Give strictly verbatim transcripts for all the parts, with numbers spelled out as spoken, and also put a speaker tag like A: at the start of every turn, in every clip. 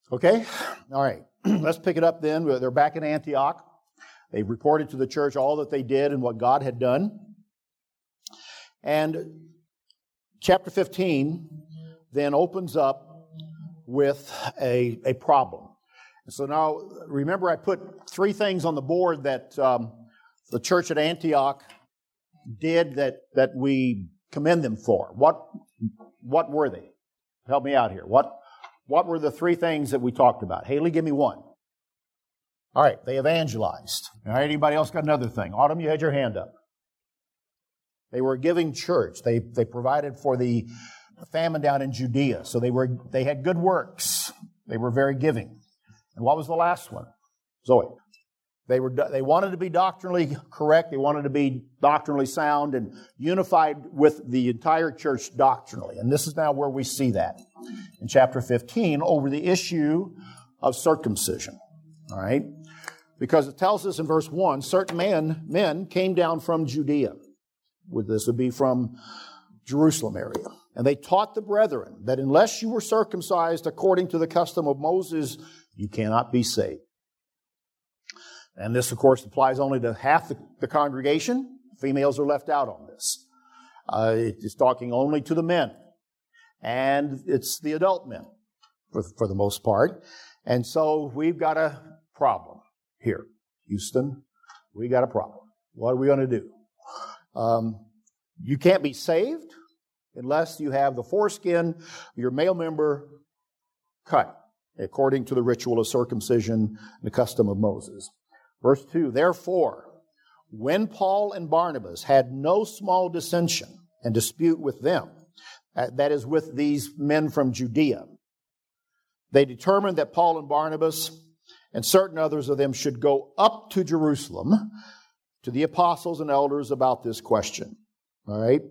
A: Okay? All right. Let's pick it up then. They're back in Antioch. They reported to the church all that they did and what God had done. And chapter fifteen then opens up with a, a problem. And so now, remember I put three things on the board that um, the church at Antioch did that, that we commend them for. What, what were they? Help me out here. What, what were the three things that we talked about? Haley, give me one. All right, they evangelized. All right, anybody else got another thing? Autumn, you had your hand up. They were a giving church. They they provided for the famine down in Judea. So they were they had good works. They were very giving. And what was the last one? Zoe. They were they wanted to be doctrinally correct. They wanted to be doctrinally sound and unified with the entire church doctrinally. And this is now where we see that in chapter fifteen over the issue of circumcision. All right? Because it tells us in verse one, certain men, men came down from Judea. This would be from Jerusalem area. And they taught the brethren that unless you were circumcised according to the custom of Moses, you cannot be saved. And this, of course, applies only to half the, the congregation. Females are left out on this. Uh, it's talking only to the men. And it's the adult men for, for the most part. And so we've got a problem here. Houston, we got a problem. What are we going to do? Um, you can't be saved unless you have the foreskin of your male member cut according to the ritual of circumcision and the custom of Moses. Verse two, therefore, when Paul and Barnabas had no small dissension and dispute with them, that is with these men from Judea, they determined that Paul and Barnabas and certain others of them should go up to Jerusalem to the apostles and elders about this question. All right?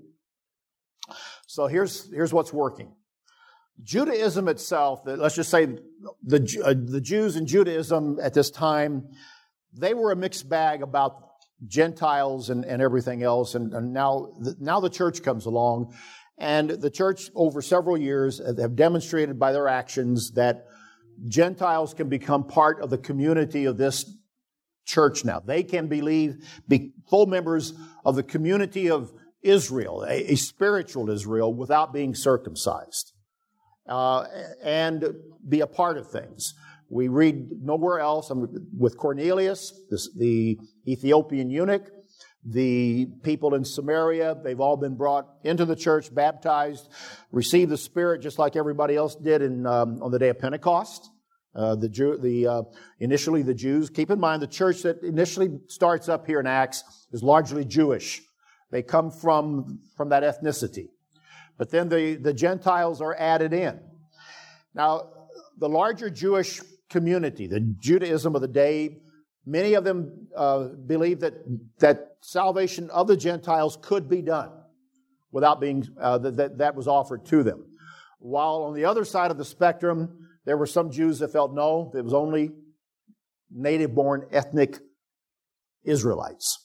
A: So here's, here's what's working. Judaism itself, let's just say the, uh, the Jews in Judaism at this time, they were a mixed bag about Gentiles and, and everything else. And, and now, now the church comes along. And the church, over several years, have demonstrated by their actions that Gentiles can become part of the community of this church now. They can believe, be full members of the community of Israel, a, a spiritual Israel, without being circumcised, uh, and be a part of things. We read nowhere else, I mean, with Cornelius, this, the Ethiopian eunuch, the people in Samaria, they've all been brought into the church, baptized, received the Spirit just like everybody else did in, um, on the day of Pentecost. Uh, the Jew, the uh, initially the Jews. Keep in mind, the church that initially starts up here in Acts is largely Jewish. They come from from that ethnicity, but then the the Gentiles are added in. Now, the larger Jewish community, the Judaism of the day, many of them uh, believe that that salvation of the Gentiles could be done without being uh, that that was offered to them. While on the other side of the spectrum, there were some Jews that felt no, it was only native-born ethnic Israelites.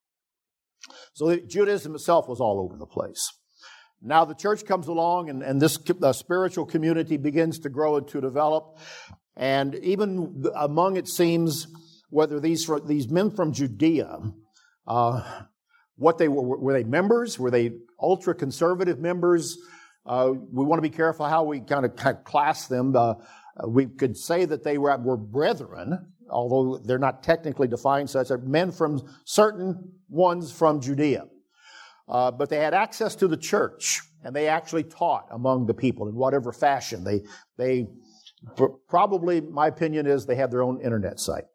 A: So Judaism itself was all over the place. Now the church comes along and, and this uh, spiritual community begins to grow and to develop. And even among, it seems, whether these these men from Judea, uh, what they were, were they members? Were they ultra-conservative members? Uh, we want to be careful how we kind of, kind of class them. Uh, we could say that they were, were brethren, although they're not technically defined such. They're men from certain ones from Judea. Uh, but they had access to the church, and they actually taught among the people in whatever fashion. They, they probably, my opinion is, they have their own internet site.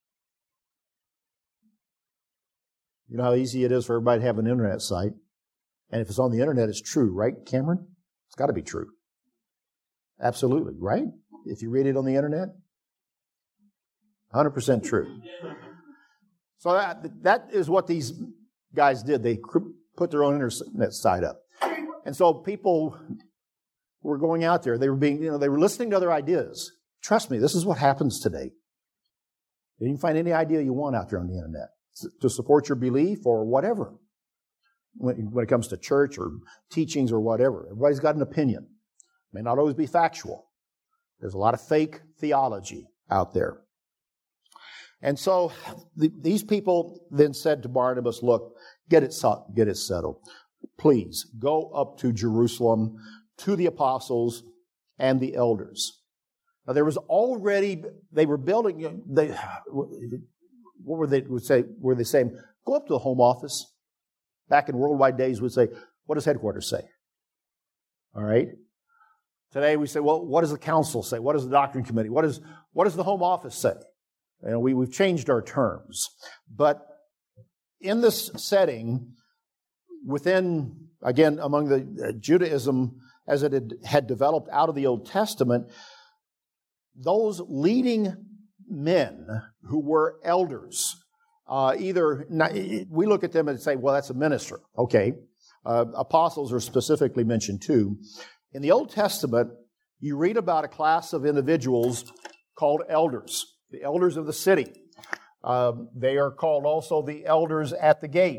A: You know how easy it is for everybody to have an internet site. And if it's on the internet, it's true, right, Cameron? It's got to be true. Absolutely, right? If you read it on the internet, one hundred percent true. So that, that is what these guys did. They put their own internet site up. And so people were going out there. They were being, you know, they were listening to other ideas. Trust me, this is what happens today. You can find any idea you want out there on the internet to support your belief or whatever. When, when it comes to church or teachings or whatever. Everybody's got an opinion. It may not always be factual. There's a lot of fake theology out there. And so the, these people then said to Barnabas, look, get it, get it settled. Please go up to Jerusalem to the apostles and the elders. Now there was already, they were building, they, what were they would say, were they saying? Go up to the home office. Back in worldwide days, we'd say, what does headquarters say? All right. Today we say, well, what does the council say? What does the doctrine committee? What is, what does the home office say? You know, we, we've changed our terms. But in this setting, within, again, among the uh, Judaism as it had, had developed out of the Old Testament, those leading men who were elders, uh, either, not, we look at them and say, well, that's a minister. Okay. Uh, apostles are specifically mentioned too. In the Old Testament, you read about a class of individuals called elders, the elders of the city. Um, they are called also the elders at the gate.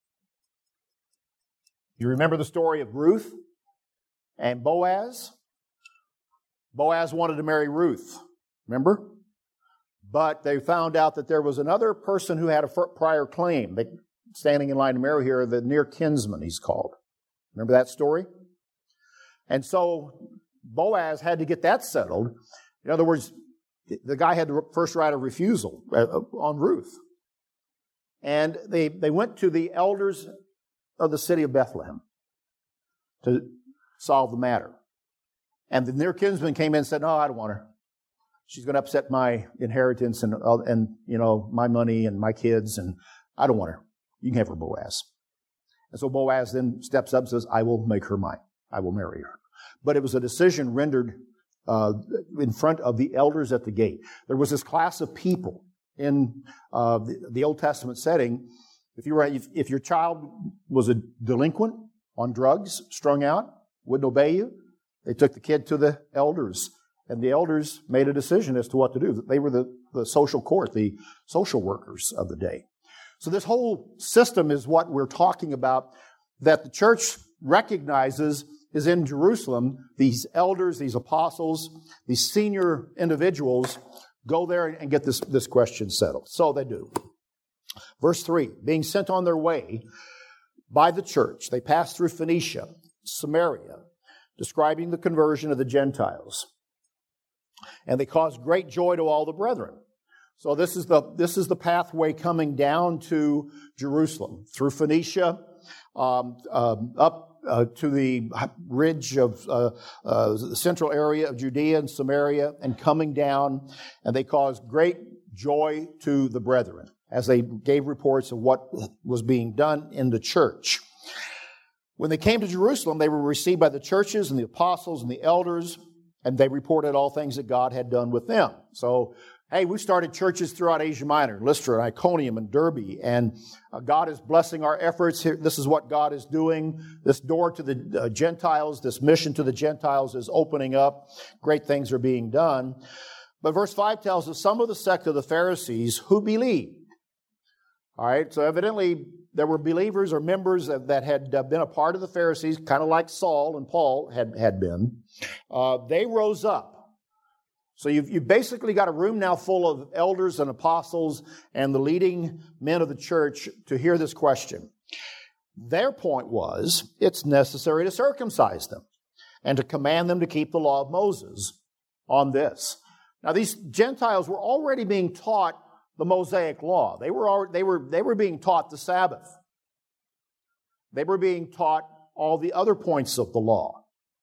A: You remember the story of Ruth and Boaz? Boaz wanted to marry Ruth, remember? But they found out that there was another person who had a prior claim. They, standing in line to marry here, the near kinsman, he's called. Remember that story? And so Boaz had to get that settled. In other words, the guy had the first right of refusal on Ruth. And they, they went to the elders of the city of Bethlehem to solve the matter. And the near kinsman came in and said, no, I don't want her. She's going to upset my inheritance and, and you know, my money and my kids, and I don't want her. You can have her, Boaz. And so Boaz then steps up and says, I will make her mine. I will marry her. But it was a decision rendered uh, in front of the elders at the gate. There was this class of people in uh, the, the Old Testament setting. If you were, if, if your child was a delinquent on drugs, strung out, wouldn't obey you, they took the kid to the elders, and the elders made a decision as to what to do. They were the, the social court, the social workers of the day. So this whole system is what we're talking about, that the church recognizes is in Jerusalem. These elders, these apostles, these senior individuals go there and get this, this question settled. So they do. Verse three, being sent on their way by the church, they passed through Phoenicia, Samaria, describing the conversion of the Gentiles. And they caused great joy to all the brethren. So this is the this is the pathway coming down to Jerusalem, through Phoenicia, um, um, up uh, to the ridge of uh, uh, the central area of Judea and Samaria, and coming down, and they caused great joy to the brethren as they gave reports of what was being done in the church. When they came to Jerusalem, they were received by the churches and the apostles and the elders, and they reported all things that God had done with them. So, hey, we started churches throughout Asia Minor, Lystra, and Iconium, and Derbe, and uh, God is blessing our efforts here. This is what God is doing. This door to the uh, Gentiles, this mission to the Gentiles is opening up. Great things are being done. But verse five tells us some of the sect of the Pharisees who believed. All right, so evidently there were believers or members that, that had uh, been a part of the Pharisees, kind of like Saul and Paul had, had been. Uh, they rose up. So you've, you've basically got a room now full of elders and apostles and the leading men of the church to hear this question. Their point was, it's necessary to circumcise them and to command them to keep the law of Moses on this. Now these Gentiles were already being taught the Mosaic law. They were, already, they were, they were being taught the Sabbath. They were being taught all the other points of the law.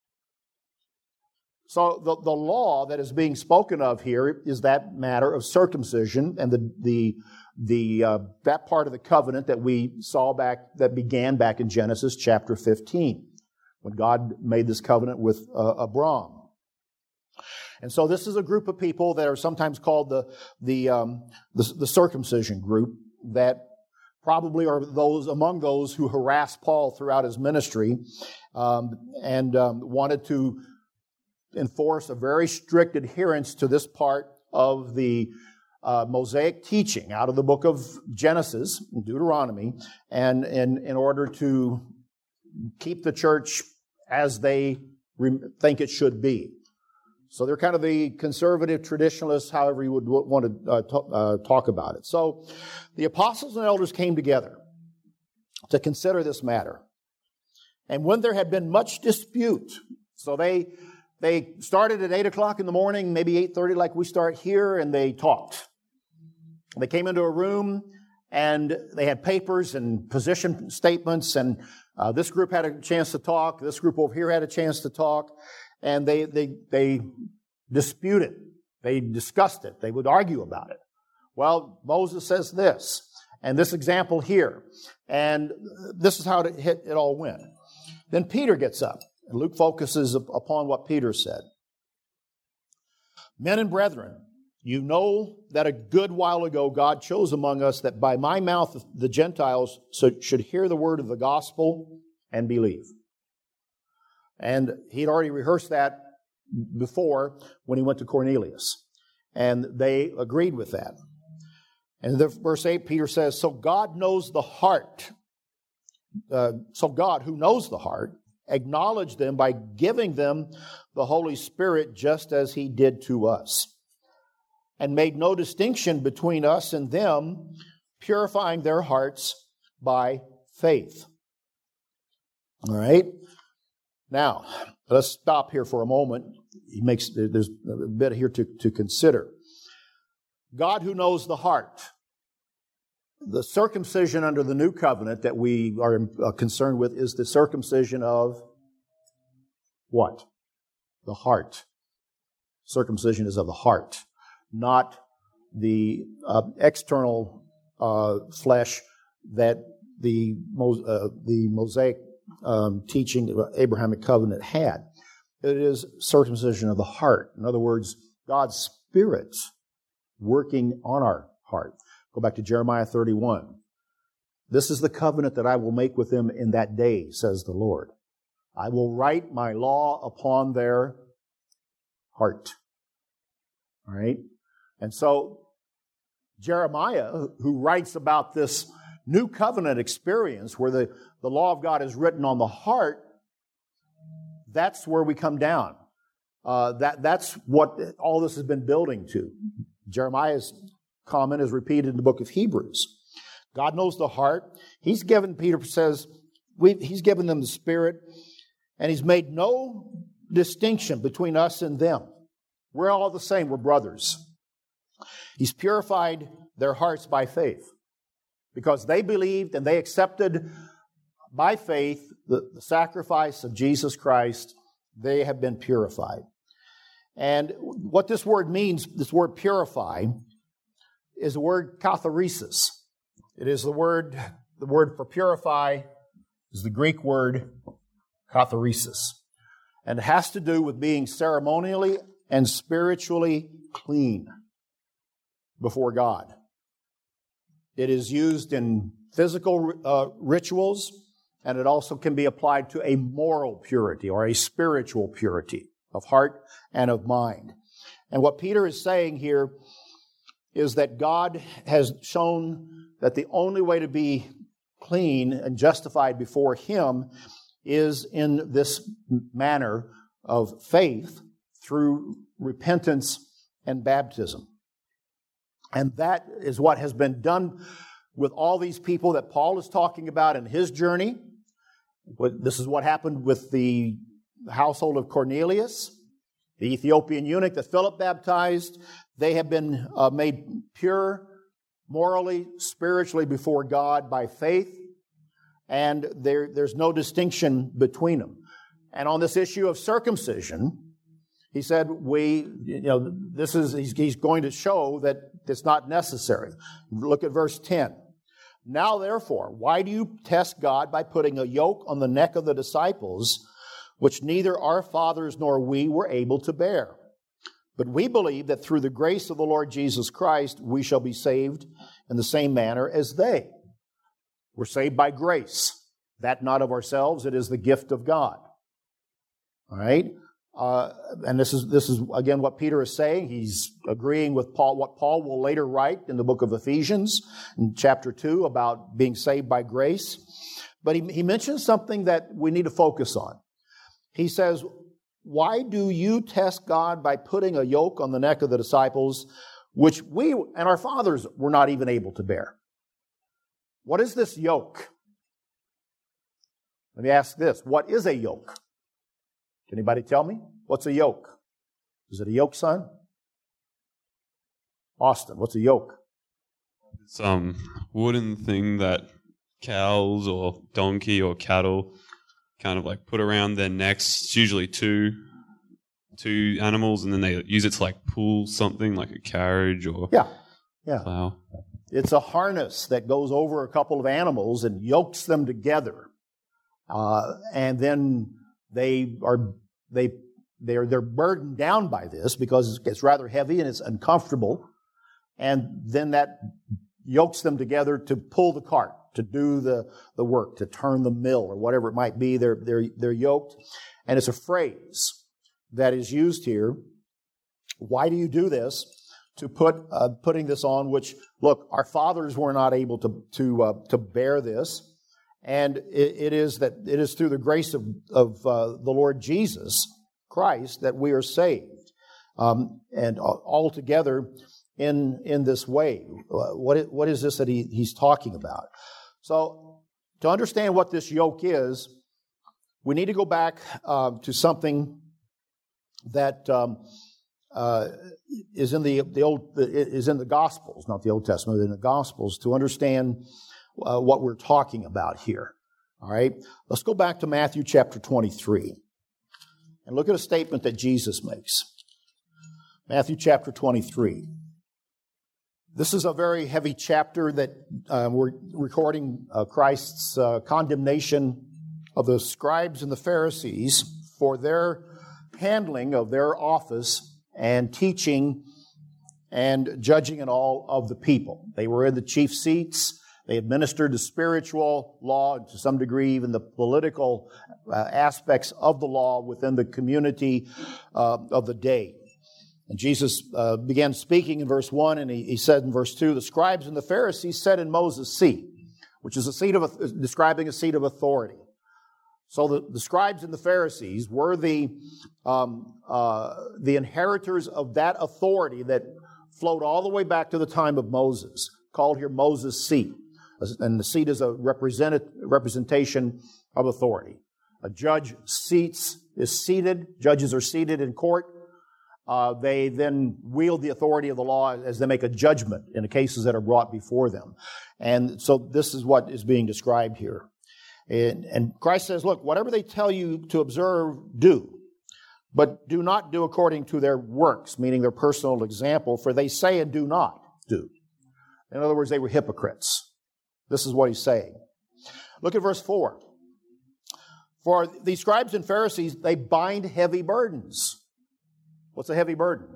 A: So the, the law that is being spoken of here is that matter of circumcision and the the the uh, that part of the covenant that we saw back that began back in Genesis chapter fifteen, when God made this covenant with uh, Abram. And so this is a group of people that are sometimes called the the, um, the the circumcision group, that probably are those among those who harassed Paul throughout his ministry um, and um, wanted to enforce a very strict adherence to this part of the uh, Mosaic teaching out of the book of Genesis, Deuteronomy, and in, in order to keep the church as they re- think it should be. So they're kind of the conservative traditionalists, however you would want to uh, t- uh, talk about it. So the apostles and elders came together to consider this matter. And when there had been much dispute, so they they started at eight o'clock in the morning, maybe eight thirty like we start here, and they talked. They came into a room, and they had papers and position statements, and uh, this group had a chance to talk, this group over here had a chance to talk, and they they they disputed. They discussed it. They would argue about it. Well, Moses says this, and this example here, and this is how it, hit, it all went. Then Peter gets up, and Luke focuses upon what Peter said. Men and brethren, you know that a good while ago God chose among us that by my mouth the Gentiles should hear the word of the gospel and believe. And he'd already rehearsed that before when he went to Cornelius. And they agreed with that. And in verse eight, Peter says, so God knows the heart. Uh, so God, who knows the heart, acknowledged them by giving them the Holy Spirit just as he did to us, and made no distinction between us and them, purifying their hearts by faith. All right? Now, let's stop here for a moment. He makes, there's a bit here to, to consider. God who knows the heart. The circumcision under the new covenant that we are concerned with is the circumcision of what? The heart. Circumcision is of the heart, not the uh, external uh, flesh that the uh, the Mosaic um, teaching of Abrahamic covenant had. It is circumcision of the heart. In other words, God's Spirit working on our heart. Go back to Jeremiah thirty-one. This is the covenant that I will make with them in that day, says the Lord. I will write my law upon their heart. All right? And so Jeremiah, who writes about this new covenant experience where the, the law of God is written on the heart, that's where we come down. Uh, that That's what all this has been building to. Jeremiah's comment is repeated in the book of Hebrews. God knows the heart. He's given, Peter says, we've, he's given them the Spirit, and he's made no distinction between us and them. We're all the same. We're brothers. He's purified their hearts by faith because they believed and they accepted by faith the, the sacrifice of Jesus Christ. They have been purified. And what this word means, this word purify, is the word katharesis. It is the word, the word for purify is the Greek word katharesis. And it has to do with being ceremonially and spiritually clean before God. It is used in physical uh, rituals, and it also can be applied to a moral purity or a spiritual purity of heart and of mind. And what Peter is saying here is that God has shown that the only way to be clean and justified before Him is in this manner of faith through repentance and baptism. And that is what has been done with all these people that Paul is talking about in his journey. This is what happened with the household of Cornelius, the Ethiopian eunuch that Philip baptized. They have been uh, made pure morally, spiritually before God by faith, and there, there's no distinction between them. And on this issue of circumcision, he said, we, you know, this is, he's, he's going to show that it's not necessary. Look at verse ten. Now, therefore, why do you test God by putting a yoke on the neck of the disciples, which neither our fathers nor we were able to bear? But we believe that through the grace of the Lord Jesus Christ, we shall be saved in the same manner as they. We're saved by grace. That not of ourselves, it is the gift of God. All right? Uh, and this is, this is again, what Peter is saying. He's agreeing with Paul, what Paul will later write in the book of Ephesians, in chapter two, about being saved by grace. But he, he mentions something that we need to focus on. He says, why do you test God by putting a yoke on the neck of the disciples, which we and our fathers were not even able to bear? What is this yoke? Let me ask this. What is a yoke? Can anybody tell me? What's a yoke? Is it a yoke, son? Austin, what's a yoke?
B: It's um wooden thing that cows or donkey or cattle kind of like put around their necks. It's usually two two animals, and then they use it to like pull something like a carriage or
A: yeah, yeah.
B: plow.
A: It's a harness that goes over a couple of animals and yokes them together, uh, and then they are they they're they're burdened down by this because it's rather heavy and it's uncomfortable, and then that yokes them together to pull the cart, to do the, the work, to turn the mill or whatever it might be. They're, they're, they're yoked. And it's a phrase that is used here. Why do you do this? To put, uh, putting this on, which, look, our fathers were not able to, to, uh, to bear this. And it, it is that it is through the grace of, of uh, the Lord Jesus Christ that we are saved. Um, and altogether, in in this way. What is, what is this that he, he's talking about? So, to understand what this yoke is, we need to go back uh, to something that um, uh, is in the the old is in the Gospels, not the Old Testament, in the Gospels, to understand uh, what we're talking about here. All right, let's go back to Matthew chapter twenty-three and look at a statement that Jesus makes. Matthew chapter twenty-three. This is a very heavy chapter that uh, we're recording uh, Christ's uh, condemnation of the scribes and the Pharisees for their handling of their office and teaching and judging and all of the people. They were in the chief seats. They administered the spiritual law, to some degree even the political uh, aspects of the law within the community uh, of the day. And Jesus uh, began speaking in verse one, and he, he said in verse two, the scribes and the Pharisees sat in Moses' seat, which is a seat of, describing a seat of authority. So the, the scribes and the Pharisees were the, um, uh, the inheritors of that authority that flowed all the way back to the time of Moses, called here Moses' seat. And the seat is a represent, representation of authority. A judge seats, is seated, judges are seated in court. Uh, they then wield the authority of the law as they make a judgment in the cases that are brought before them. And so this is what is being described here. And, and Christ says, look, whatever they tell you to observe, do. But do not do according to their works, meaning their personal example, for they say and do not do. In other words, they were hypocrites. This is what he's saying. Look at verse four. For the scribes and Pharisees, they bind heavy burdens. What's a heavy burden?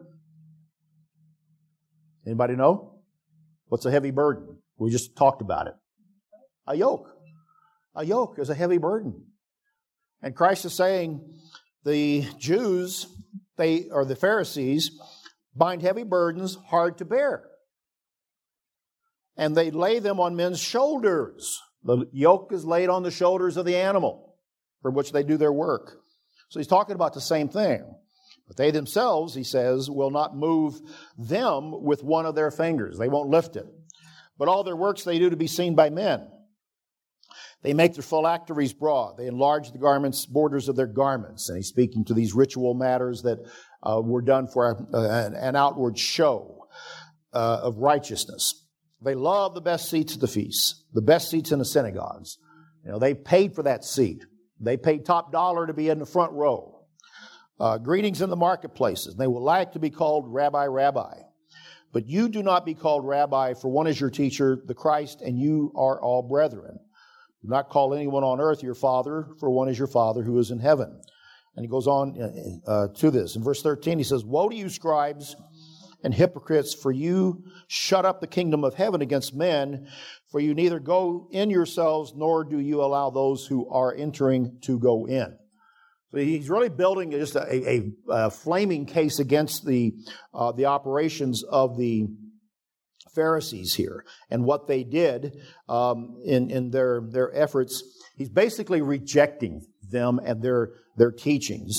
A: Anybody know? What's a heavy burden? We just talked about it. A yoke. A yoke is a heavy burden. And Christ is saying the Jews, they or the Pharisees, bind heavy burdens hard to bear. And they lay them on men's shoulders. The yoke is laid on the shoulders of the animal from which they do their work. So he's talking about the same thing. But they themselves, he says, will not move them with one of their fingers. They won't lift it. But all their works they do to be seen by men. They make their phylacteries broad. They enlarge the garments, borders of their garments. And he's speaking to these ritual matters that uh, were done for a, an, an outward show uh, of righteousness. They love the best seats at the feasts, the best seats in the synagogues. You know, they paid for that seat. They paid top dollar to be in the front row. Uh, greetings in the marketplaces. They will like to be called Rabbi, Rabbi. But you do not be called Rabbi, for one is your teacher, the Christ, and you are all brethren. Do not call anyone on earth your father, for one is your Father who is in heaven. And he goes on uh, to this. In verse thirteen, he says, woe to you, scribes and hypocrites, for you shut up the kingdom of heaven against men, for you neither go in yourselves, nor do you allow those who are entering to go in. So he's really building just a, a, a flaming case against the uh, the operations of the Pharisees here and what they did um, in in their their efforts. He's basically rejecting them and their their teachings,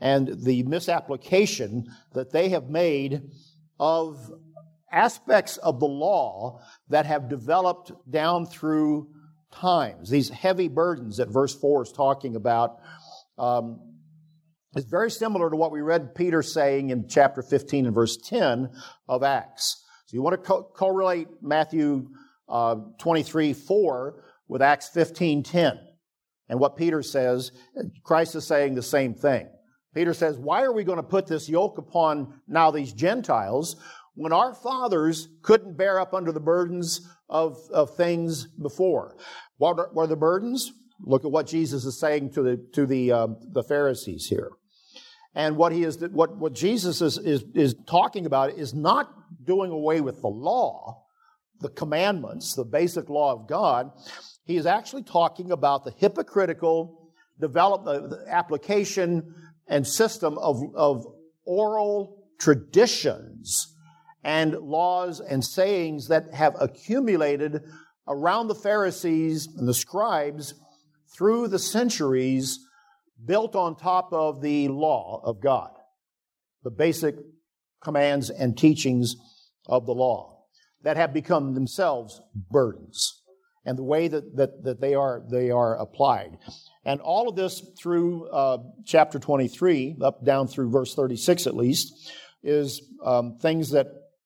A: and the misapplication that they have made of aspects of the law that have developed down through times. These heavy burdens that verse four is talking about um, is very similar to what we read Peter saying in chapter fifteen and verse ten of Acts. So you want to co- correlate Matthew uh, twenty-three four with Acts fifteen ten. And what Peter says, Christ is saying the same thing. Peter says, why are we going to put this yoke upon now these Gentiles when our fathers couldn't bear up under the burdens of, of things before? What are, what are the burdens? Look at what Jesus is saying to the to the uh, the Pharisees here. And what he is what, what Jesus is, is, is talking about is not doing away with the law, the commandments, the basic law of God. He is actually talking about the hypocritical development, the application and system of, of oral traditions and laws and sayings that have accumulated around the Pharisees and the scribes through the centuries, built on top of the law of God, the basic commands and teachings of the law that have become themselves burdens, and the way that, that, that they are they are applied. And all of this through uh, chapter twenty-three, up down through verse thirty-six at least, is um, things that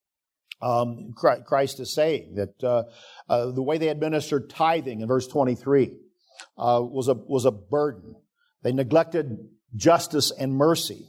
A: um, Christ is saying, that uh, uh, the way they administered tithing in verse twenty-three uh, was a was a burden. They neglected justice and mercy.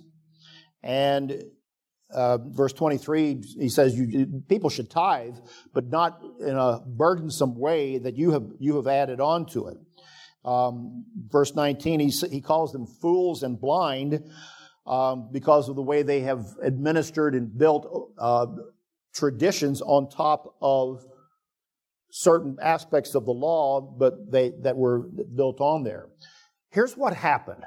A: And uh, verse twenty-three, he says, you, people should tithe, but not in a burdensome way that you have you have added on to it. Um, verse nineteen, he, he calls them fools and blind um, because of the way they have administered and built uh, traditions on top of certain aspects of the law, but they that were built on there. Here's what happened.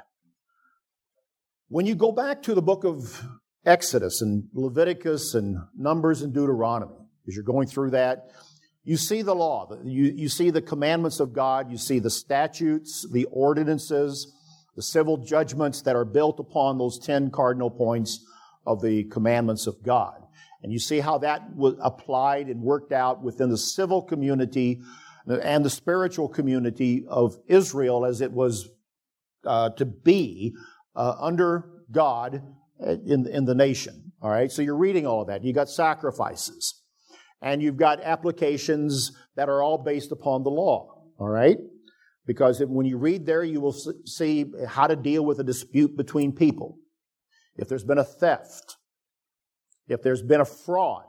A: When you go back to the book of Exodus and Leviticus and Numbers and Deuteronomy, as you're going through that, you see the law. You, you see the commandments of God. You see the statutes, the ordinances, the civil judgments that are built upon those ten cardinal points of the commandments of God. And you see how that was applied and worked out within the civil community and the spiritual community of Israel as it was uh, to be uh, under God in, in the nation. All right, so you're reading all of that. You got sacrifices. And you've got applications that are all based upon the law, all right? Because when you read there, you will see how to deal with a dispute between people. If there's been a theft, if there's been a fraud,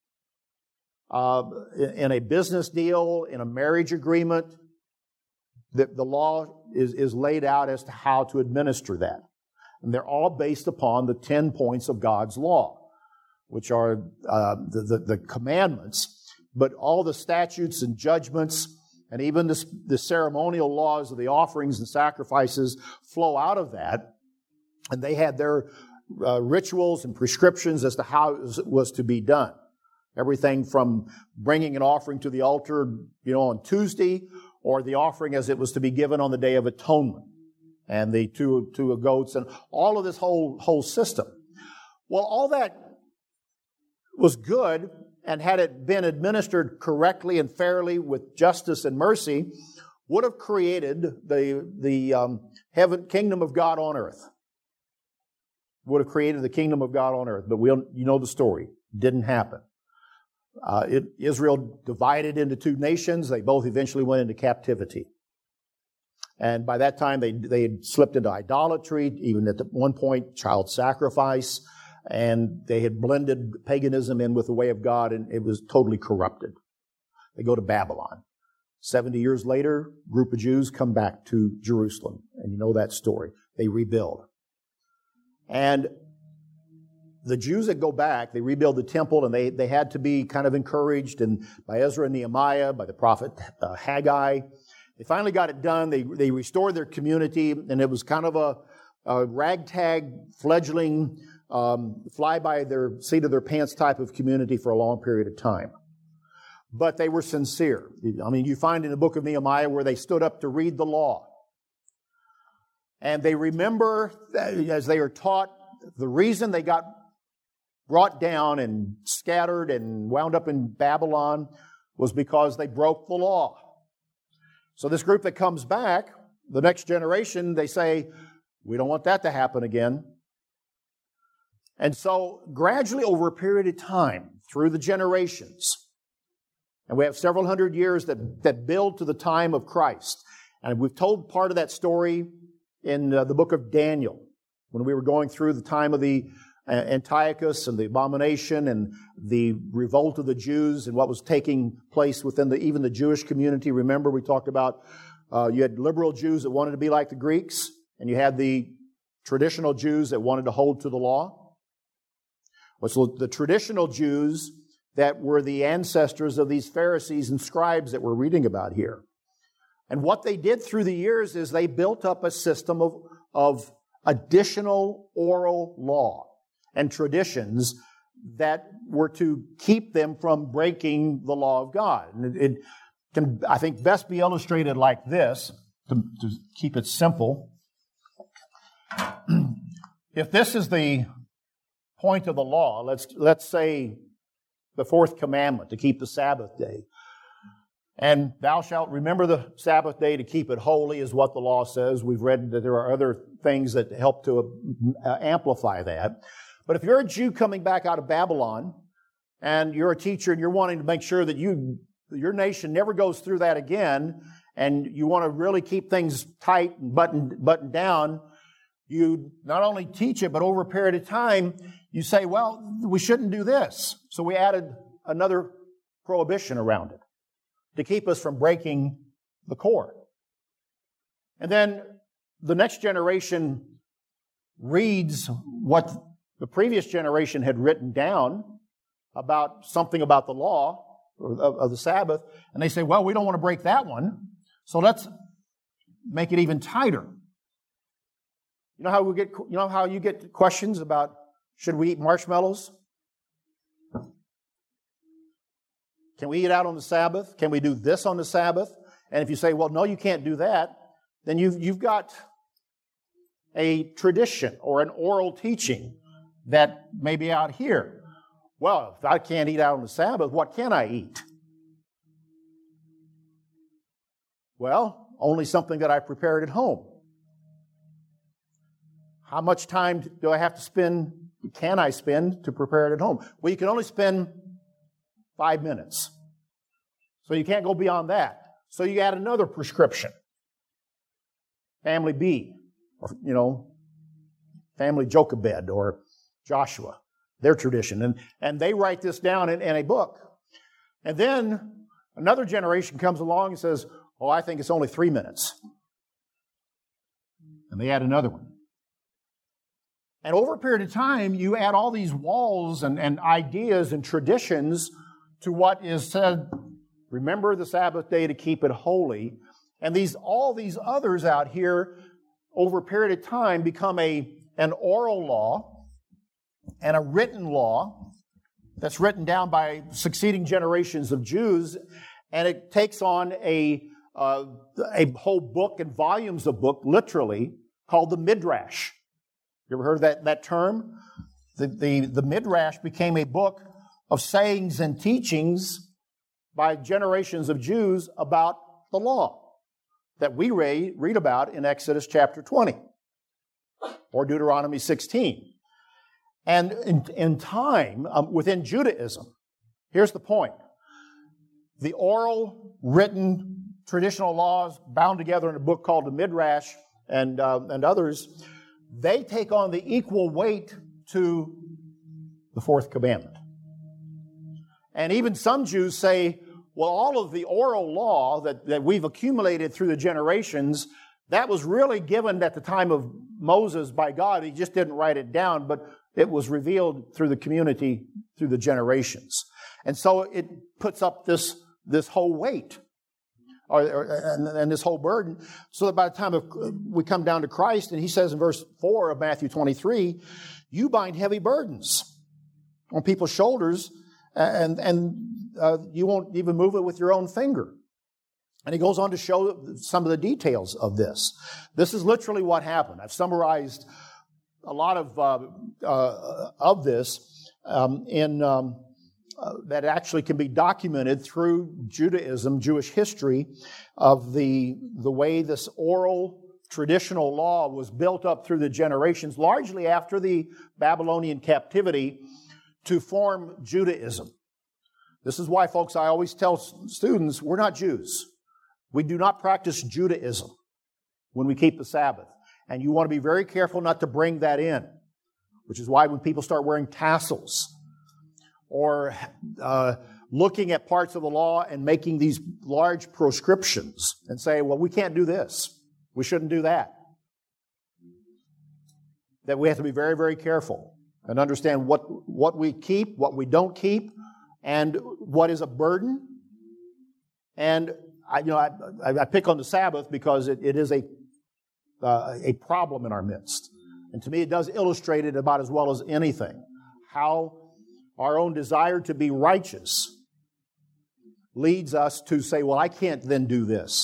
A: uh, in a business deal, in a marriage agreement, the, the law is, is laid out as to how to administer that. And they're all based upon the ten points of God's law, which are uh, the, the, the commandments, but all the statutes and judgments and even the, the ceremonial laws of the offerings and sacrifices flow out of that. And they had their uh, rituals and prescriptions as to how it was, was to be done. Everything from bringing an offering to the altar, you know, on Tuesday, or the offering as it was to be given on the Day of Atonement, and the two, two goats, and all of this whole, whole system. Well, all that was good, and had it been administered correctly and fairly with justice and mercy, would have created the, the um, heaven kingdom of God on earth. Would have created the kingdom of God on earth. But we'll, you know the story. Didn't happen. Uh, it, Israel divided into two nations. They both eventually went into captivity. And by that time, they, they had slipped into idolatry, even at one point, child sacrifice. And they had blended paganism in with the way of God, and it was totally corrupted. They go to Babylon. Seventy years later, a group of Jews come back to Jerusalem. And you know that story. They rebuild. And the Jews that go back, they rebuild the temple, and they, they had to be kind of encouraged and by Ezra and Nehemiah, by the prophet uh, Haggai. They finally got it done. They, they restored their community, and it was kind of a, a ragtag, fledgling, Um, fly by their seat of their pants type of community for a long period of time. But they were sincere. I mean, you find in the book of Nehemiah where they stood up to read the law. And they remember, as they are taught, the reason they got brought down and scattered and wound up in Babylon was because they broke the law. So this group that comes back, the next generation, they say, we don't want that to happen again. And so gradually over a period of time, through the generations, and we have several hundred years that, that build to the time of Christ. And we've told part of that story in uh, the book of Daniel, when we were going through the time of the uh, Antiochus and the abomination and the revolt of the Jews and what was taking place within the, even the Jewish community. Remember, we talked about uh, you had liberal Jews that wanted to be like the Greeks, and you had the traditional Jews that wanted to hold to the law. Well, so the traditional Jews that were the ancestors of these Pharisees and scribes that we're reading about here. And what they did through the years is they built up a system of, of additional oral law and traditions that were to keep them from breaking the law of God. And it, it can, I think, best be illustrated like this, to, to keep it simple. If this is the point of the law, let's, let's say the fourth commandment, to keep the Sabbath day. And thou shalt remember the Sabbath day to keep it holy is what the law says. We've read that there are other things that help to uh, amplify that. But if you're a Jew coming back out of Babylon and you're a teacher and you're wanting to make sure that you, your nation never goes through that again, and you want to really keep things tight and buttoned, buttoned down, you not only teach it, but over a period of time, you say, well, we shouldn't do this. So we added another prohibition around it to keep us from breaking the cord. And then the next generation reads what the previous generation had written down about something about the law or of, of the Sabbath, and they say, well, we don't want to break that one, so let's make it even tighter. You know how we get, you know how you get questions about should we eat marshmallows? Can we eat out on the Sabbath? Can we do this on the Sabbath? And if you say, well, no, you can't do that, then you've, you've got a tradition or an oral teaching that may be out here. Well, if I can't eat out on the Sabbath, what can I eat? Well, only something that I prepared at home. How much time do I have to spend, can I spend to prepare it at home? Well, you can only spend five minutes. So you can't go beyond that. So you add another prescription. Family B, or, you know, family Jochebed or Joshua, their tradition. And, and they write this down in, in a book. And then another generation comes along and says, oh, I think it's only three minutes. And they add another one. And over a period of time, you add all these walls and, and ideas and traditions to what is said, remember the Sabbath day to keep it holy. And these all these others out here, over a period of time, become a, an oral law and a written law that's written down by succeeding generations of Jews, and it takes on a, uh, a whole book and volumes of book, literally, called the Midrash. You ever heard of that, that term? The, the, the Midrash became a book of sayings and teachings by generations of Jews about the law that we read, read about in Exodus chapter twenty or Deuteronomy sixteen. And in, in time, um, within Judaism, here's the point. The oral, written, traditional laws bound together in a book called the Midrash and, uh, and others, they take on the equal weight to the fourth commandment. And even some Jews say, well, all of the oral law that, that we've accumulated through the generations, that was really given at the time of Moses by God. He just didn't write it down, but it was revealed through the community, through the generations. And so it puts up this, this whole weight or, or, and, and this whole burden, so that by the time of, we come down to Christ, and he says in verse four of Matthew twenty-three, you bind heavy burdens on people's shoulders, and, and uh, you won't even move it with your own finger. And he goes on to show some of the details of this. This is literally what happened. I've summarized a lot of uh, uh, of this um, in um, uh, that actually can be documented through Judaism, Jewish history, of the the way this oral traditional law was built up through the generations, largely after the Babylonian captivity, to form Judaism. This is why, folks, I always tell students, we're not Jews. We do not practice Judaism when we keep the Sabbath. And you want to be very careful not to bring that in, which is why when people start wearing tassels or uh, looking at parts of the law and making these large proscriptions and say, well, we can't do this, we shouldn't do that, that we have to be very, very careful and understand what, what we keep, what we don't keep, and what is a burden. And I, you know, I, I pick on the Sabbath because it, it is a uh, a problem in our midst, and to me, it does illustrate it about as well as anything. How our own desire to be righteous leads us to say, "Well, I can't then do this."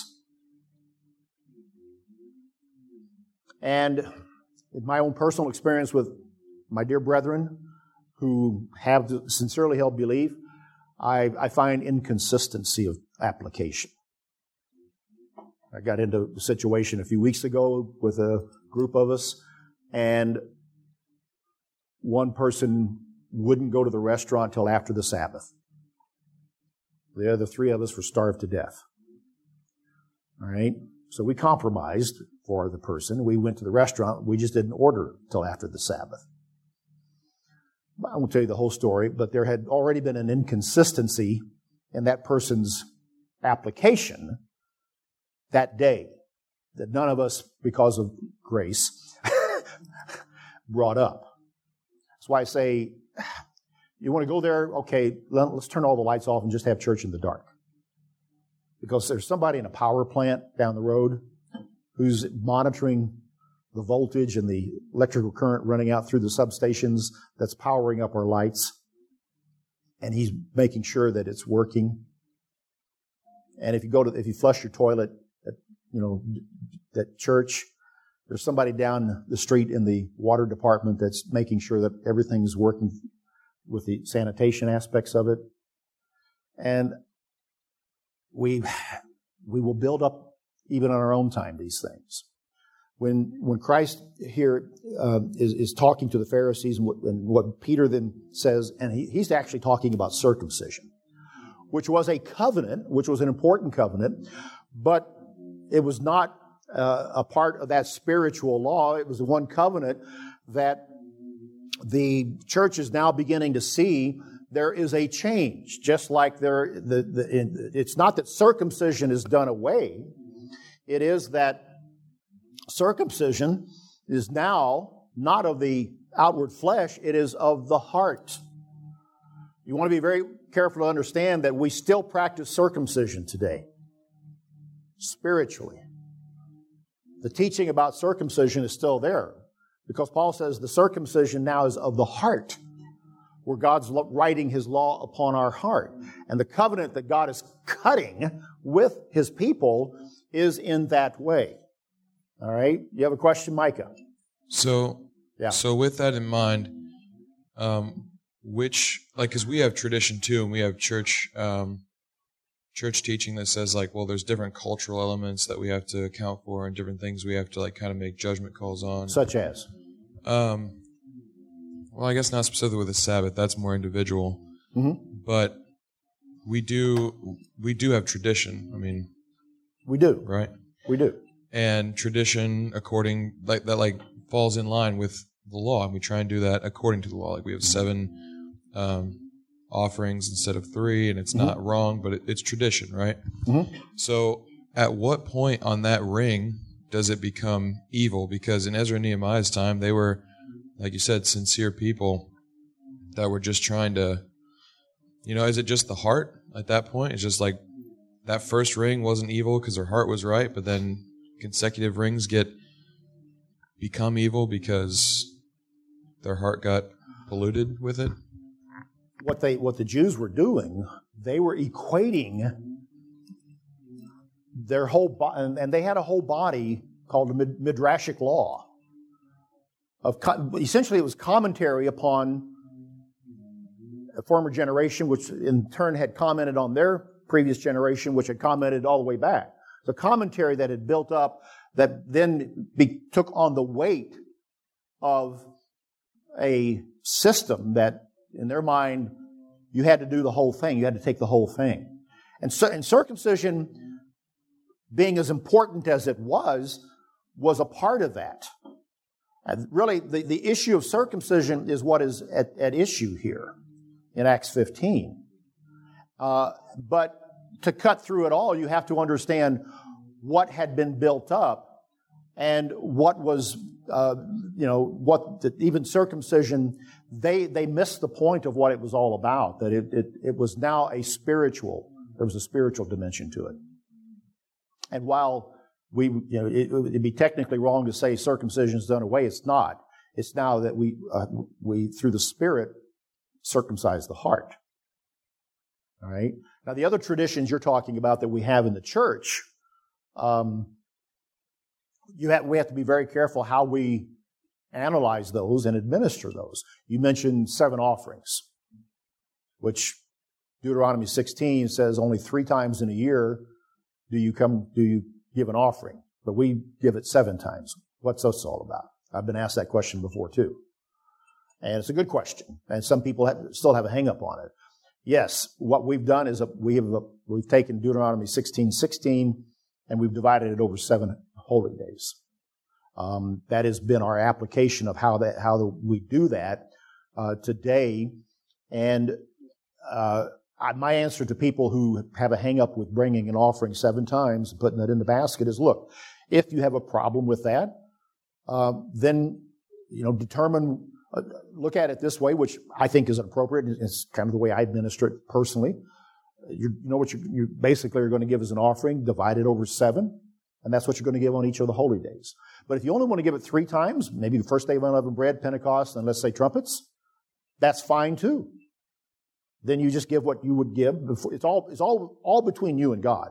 A: And in my own personal experience with my dear brethren who have sincerely held belief, I, I find inconsistency of application. I got into a situation a few weeks ago with a group of us, and one person wouldn't go to the restaurant till after the Sabbath. The other three of us were starved to death. All right? So we compromised for the person. We went to the restaurant. We just didn't order till after the Sabbath. I won't tell you the whole story, but there had already been an inconsistency in that person's application that day that none of us, because of grace, brought up. That's why I say, you want to go there? Okay, let's turn all the lights off and just have church in the dark. Because there's somebody in a power plant down the road who's monitoring the voltage and the electrical current running out through the substations that's powering up our lights. And he's making sure that it's working. And if you go to, if you flush your toilet at, you know, at church, there's somebody down the street in the water department that's making sure that everything's working with the sanitation aspects of it. And we, we will build up even on our own time these things. When when Christ here uh, is, is talking to the Pharisees and what, and what Peter then says, and he, he's actually talking about circumcision, which was a covenant, which was an important covenant, but it was not uh, a part of that spiritual law. It was the one covenant that the church is now beginning to see there is a change, just like there. The, the, it's not that circumcision is done away. It is that circumcision is now not of the outward flesh, it is of the heart. You want to be very careful to understand that we still practice circumcision today, spiritually. The teaching about circumcision is still there, because Paul says the circumcision now is of the heart, where God's writing His law upon our heart. And the covenant that God is cutting with His people is in that way. All right? You have a question, Micah?
C: So,
A: yeah.
C: So with that in mind, um, which, like, because we have tradition too, and we have church um, church teaching that says, like, well, there's different cultural elements that we have to account for and different things we have to, like, kind of make judgment calls on.
A: Such as?
C: Um, well, I guess not specifically with the Sabbath. That's more individual.
A: Mm-hmm.
C: But we do we do have tradition. I mean,
A: we do,
C: right?
A: We do.
C: And tradition according like that like falls in line with the law, and we try and do that according to the law. Like we have seven um, offerings instead of three, and it's mm-hmm. not wrong, but it, it's tradition, right?
A: Mm-hmm.
C: So at what point on that ring does it become evil? Because in Ezra and Nehemiah's time, they were, like you said, sincere people that were just trying to, you know, is it just the heart at that point? It's just like that first ring wasn't evil because their heart was right, but then consecutive rings get become evil because their heart got polluted with it.
A: What they what the Jews were doing, they were equating their whole bo- and, and they had a whole body called the Mid- Midrashic law. Of co- essentially, it was commentary upon a former generation, which in turn had commented on their previous generation, which had commented all the way back. The commentary that had built up that then be, took on the weight of a system that, in their mind, you had to do the whole thing. You had to take the whole thing. And, so, and circumcision, being as important as it was, was a part of that. And really, the, the issue of circumcision is what is at, at issue here in Acts fifteen. Uh, but to cut through it all, you have to understand what had been built up and what was, uh, you know, what the, even circumcision, they they missed the point of what it was all about, that it, it, it was now a spiritual, there was a spiritual dimension to it. And while we, you know, it would be technically wrong to say circumcision is done away, it's not. It's now that we, uh, we through the Spirit, circumcise the heart. All right? Now, the other traditions you're talking about that we have in the church, um, you have, we have to be very careful how we analyze those and administer those. You mentioned seven offerings, which Deuteronomy sixteen says only three times in a year do you come, do you give an offering, but we give it seven times. What's this all about? I've been asked that question before too. And it's a good question. And some people have, still have a hang-up on it. Yes, what we've done is a, we have a, we've taken Deuteronomy sixteen sixteen and we've divided it over seven holy days. Um, that has been our application of how that how we do that uh, today. And uh, I, my answer to people who have a hang-up with bringing an offering seven times and putting it in the basket is, look, if you have a problem with that, uh, then you know determine. Uh, look at it this way, which I think is appropriate. It's kind of the way I administer it personally. You know what you, you basically are going to give as an offering, divide it over seven, and that's what you're going to give on each of the holy days. But if you only want to give it three times, maybe the first day of unleavened bread, Pentecost, and let's say trumpets, that's fine too. Then you just give what you would give. Before. It's all it's all all between you and God.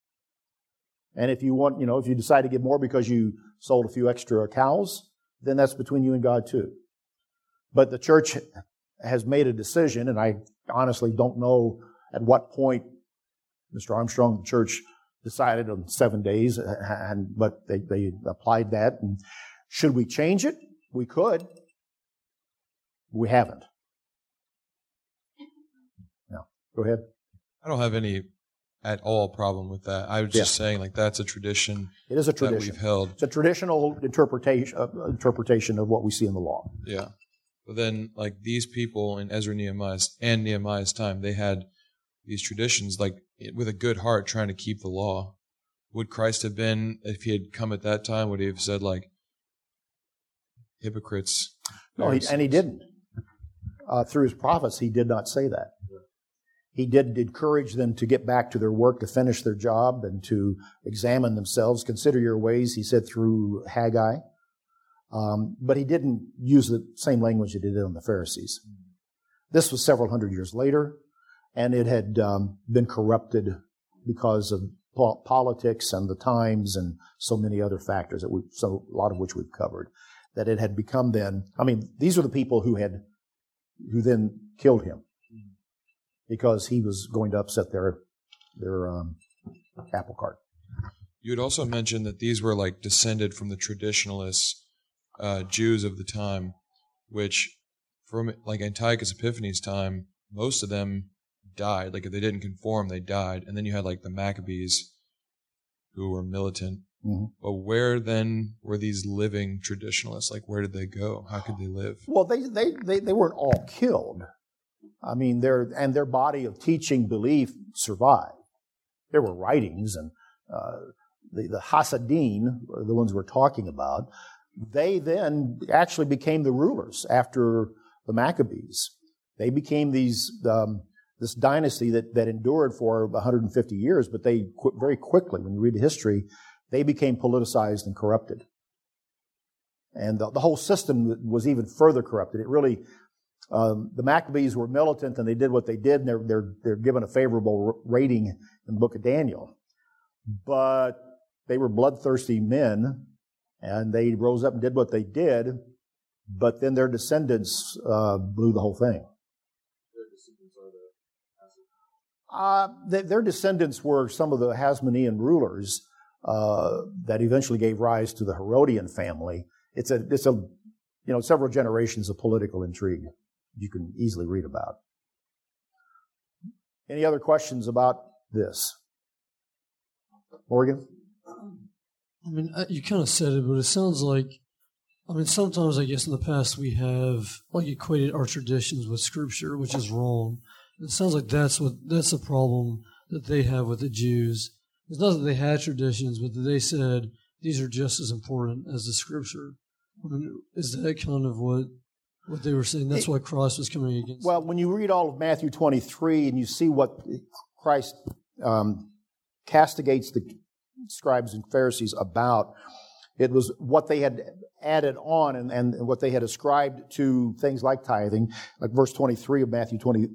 A: And if you want, you know, if you decide to give more because you sold a few extra cows, then that's between you and God too. But the church has made a decision, and I honestly don't know at what point Mister Armstrong, the church, decided on seven days, and but they, they applied that. And should we change it? We could. We haven't. No. Go ahead.
C: I don't have any at all problem with that. I was just
A: Yeah.
C: saying, like, that's a tradition.
A: It is a
C: that
A: tradition.
C: we've held.
A: It's a traditional interpretation uh, interpretation of what we see in the law.
C: Yeah. But then, like, these people in Ezra Nehemiah's and Nehemiah's time, they had these traditions, like, with a good heart, trying to keep the law. Would Christ have been, if he had come at that time, would he have said, like, hypocrites?
A: No, he, and he didn't. Uh, through his prophets, he did not say that. He did encourage them to get back to their work, to finish their job, and to examine themselves. Consider your ways, he said through Haggai. Um, but he didn't use the same language that he did on the Pharisees. This was several hundred years later, and it had um, been corrupted because of po- politics and the times and so many other factors that we, so a lot of which we've covered. That it had become then. I mean, these are the people who had, who then killed him because he was going to upset their their um, apple cart.
C: You had also mentioned that these were, like, descended from the traditionalists. Uh, Jews of the time, which from like Antiochus Epiphanes' time, most of them died. Like if they didn't conform, they died. And then you had like the Maccabees, who were militant. Mm-hmm. But where then were these living traditionalists? Like where did they go? How could they live?
A: Well, they they they, they weren't all killed. I mean, their and their body of teaching belief survived. There were writings, and uh, the the Hasidim, the ones we're talking about. They then actually became the rulers after the Maccabees. They became these um, this dynasty that, that endured for one hundred fifty years, but they qu- very quickly, when you read the history, they became politicized and corrupted. And the, the whole system was even further corrupted. It really, um, the Maccabees were militant and they did what they did, and they're, they're, they're given a favorable rating in the book of Daniel. but they were bloodthirsty men, and they rose up and did what they did, but then their descendants uh, blew the whole thing. Uh, th- their descendants were some of the Hasmonean rulers uh, that eventually gave rise to the Herodian family. It's a, it's a, you know, several generations of political intrigue you can easily read about. Any other questions about this? Morgan?
D: I mean, you kind of said it, but it sounds like, I mean, sometimes I guess in the past we have like equated our traditions with Scripture, which is wrong. It sounds like that's what that's the problem that they have with the Jews. It's not that they had traditions, but that they said these are just as important as the Scripture. I mean, is that kind of what what they were saying? That's why Christ was coming against
A: Well,
D: them?
A: when you read all of Matthew twenty-three and you see what Christ um, castigates the scribes and Pharisees about, it was what they had added on and, and what they had ascribed to things like tithing. Like verse twenty-three of Matthew twenty-three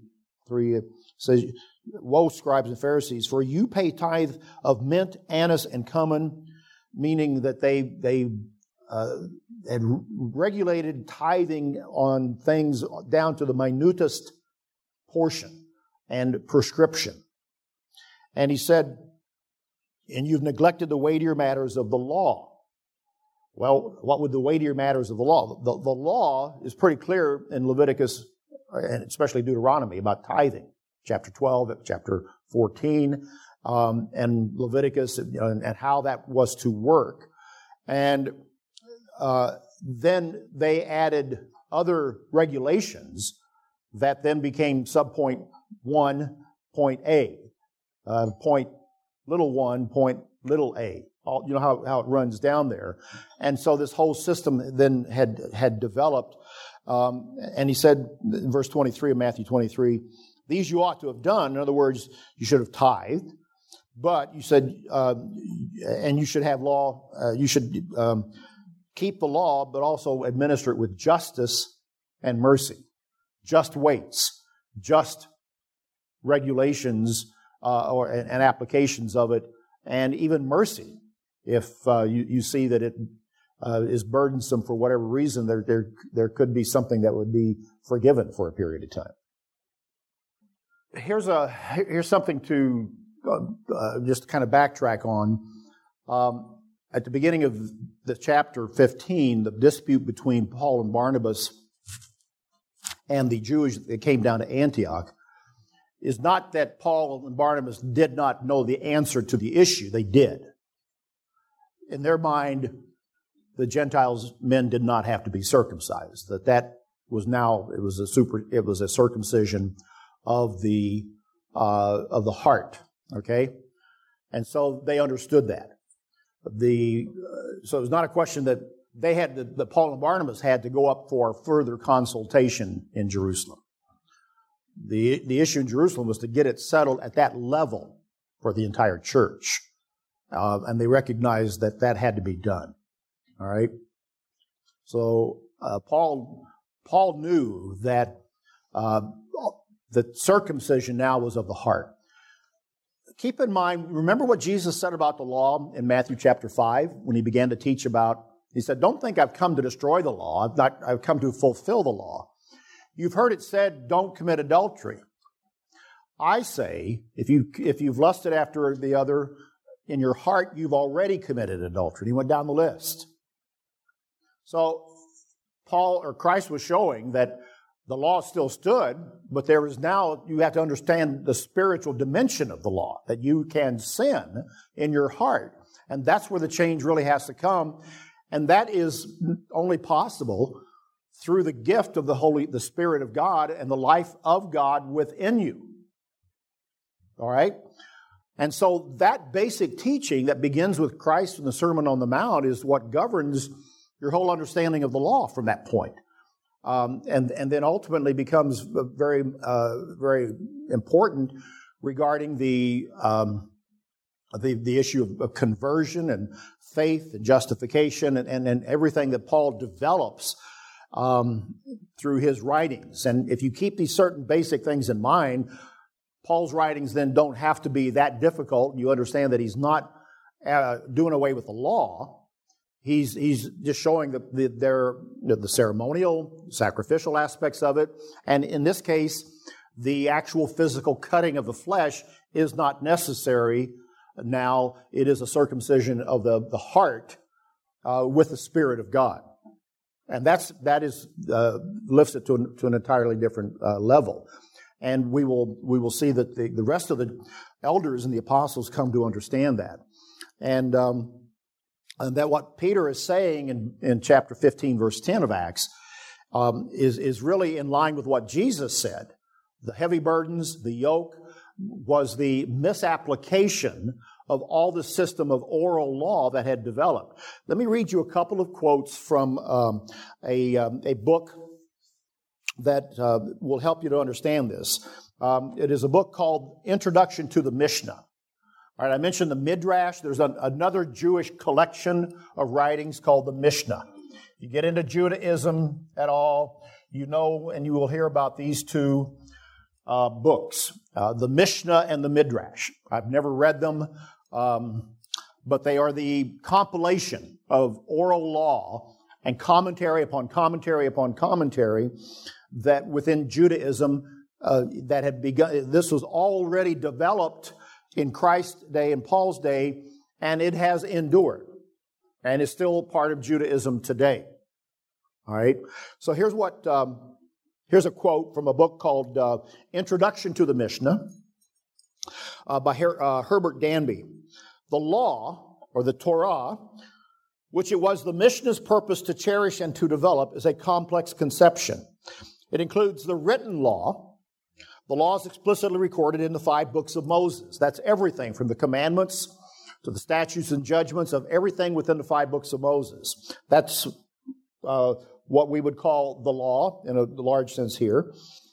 A: says, "Woe, scribes and Pharisees, for you pay tithe of mint, anise, and cumin," meaning that they they uh, had regulated tithing on things down to the minutest portion and prescription. And he said, "And you've neglected the weightier matters of the law." Well, what would the weightier matters of the law? The, the law is pretty clear in Leviticus, and especially Deuteronomy, about tithing. Chapter twelve, chapter fourteen, um, and Leviticus, and, and how that was to work. And uh, then they added other regulations that then became subpoint one, point A, uh, point little one, point little a. All, you know how, how it runs down there. And so this whole system then had had developed. Um, and he said in verse twenty-three of Matthew twenty-three, "These you ought to have done." In other words, you should have tithed. But you said, uh, and you should have law, uh, you should um, keep the law, but also administer it with justice and mercy. Just weights, just regulations uh, or and, and applications of it, and even mercy. If uh, you, you see that it uh, is burdensome for whatever reason, there, there there could be something that would be forgiven for a period of time. Here's a here's something to uh, uh, just kind of backtrack on. Um, at the beginning of the chapter fifteen, the dispute between Paul and Barnabas and the Jews that came down to Antioch is not that Paul and Barnabas did not know the answer to the issue. They did. In their mind, the Gentiles men did not have to be circumcised. That that was now it was a super it was a circumcision of the uh, of the heart. Okay, and so they understood that. The uh, so it was not a question that they had to, that Paul and Barnabas had to go up for further consultation in Jerusalem. The the issue in Jerusalem was to get it settled at that level for the entire church. Uh, and they recognized that that had to be done. All right? So uh, Paul Paul knew that uh, the circumcision now was of the heart. Keep in mind, remember what Jesus said about the law in Matthew chapter five when he began to teach about, he said, "Don't think I've come to destroy the law. I've, not, I've come to fulfill the law. You've heard it said, don't commit adultery. I say, if, you, if you've lusted after the other, in your heart, you've already committed adultery." He went down the list. So Paul or Christ was showing that the law still stood, but there is now, you have to understand the spiritual dimension of the law, that you can sin in your heart. And that's where the change really has to come. And that is only possible through the gift of the Holy, the Spirit of God and the life of God within you. All right? And so that basic teaching that begins with Christ and the Sermon on the Mount is what governs your whole understanding of the law from that point. Um, and, and then ultimately becomes very, uh, very important regarding the, um, the, the issue of, of conversion and faith and justification and, and, and everything that Paul develops um, through his writings. And if you keep these certain basic things in mind, Paul's writings then don't have to be that difficult. You understand that he's not uh, doing away with the law. He's he's just showing the the, their, the ceremonial, sacrificial aspects of it. And in this case, the actual physical cutting of the flesh is not necessary. Now it is a circumcision of the, the heart uh, with the Spirit of God. And that's that is uh, lifts it to an, to an entirely different uh, level. And we will we will see that the, the rest of the elders and the apostles come to understand that. And, um, and that what Peter is saying in, in chapter fifteen, verse ten of Acts, um, is, is really in line with what Jesus said. The heavy burdens, the yoke, was the misapplication of all the system of oral law that had developed. Let me read you a couple of quotes from um, a, um, a book that uh, will help you to understand this. Um, it is a book called Introduction to the Mishnah. All right, I mentioned the Midrash. There's an, another Jewish collection of writings called the Mishnah. You get into Judaism at all, you know, and you will hear about these two uh, books, uh, the Mishnah and the Midrash. I've never read them, um, but they are the compilation of oral law and commentary upon commentary upon commentary that within Judaism uh, that had begun. This was already developed in Christ's day and Paul's day, and it has endured and is still part of Judaism today. All right. So here's what. Um, here's a quote from a book called uh, "Introduction to the Mishnah" uh, by Her- uh, Herbert Danby. The law, or the Torah, which it was the Mishnah's purpose to cherish and to develop, is a complex conception. It includes the written law. The law is explicitly recorded in the five books of Moses. That's everything from the commandments to the statutes and judgments of everything within the five books of Moses. That's uh, what we would call the law in a large sense here.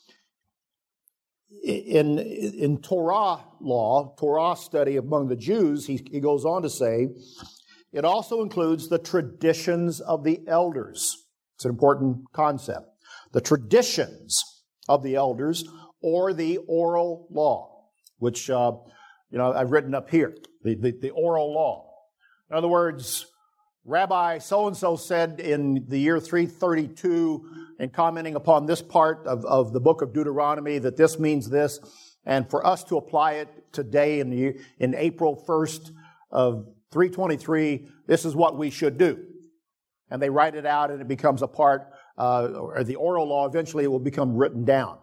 A: In, in Torah law, Torah study among the Jews, he, he goes on to say, it also includes the traditions of the elders. It's an important concept. The traditions of the elders, or the oral law, which, uh, you know, I've written up here, the, the, the oral law. In other words, Rabbi so-and-so said in the year three thirty-two, in commenting upon this part of, of the book of Deuteronomy, that this means this, and for us to apply it today in, the, in April first of three twenty-three, this is what we should do. And they write it out, and it becomes a part, uh, or the oral law, eventually it will become written down.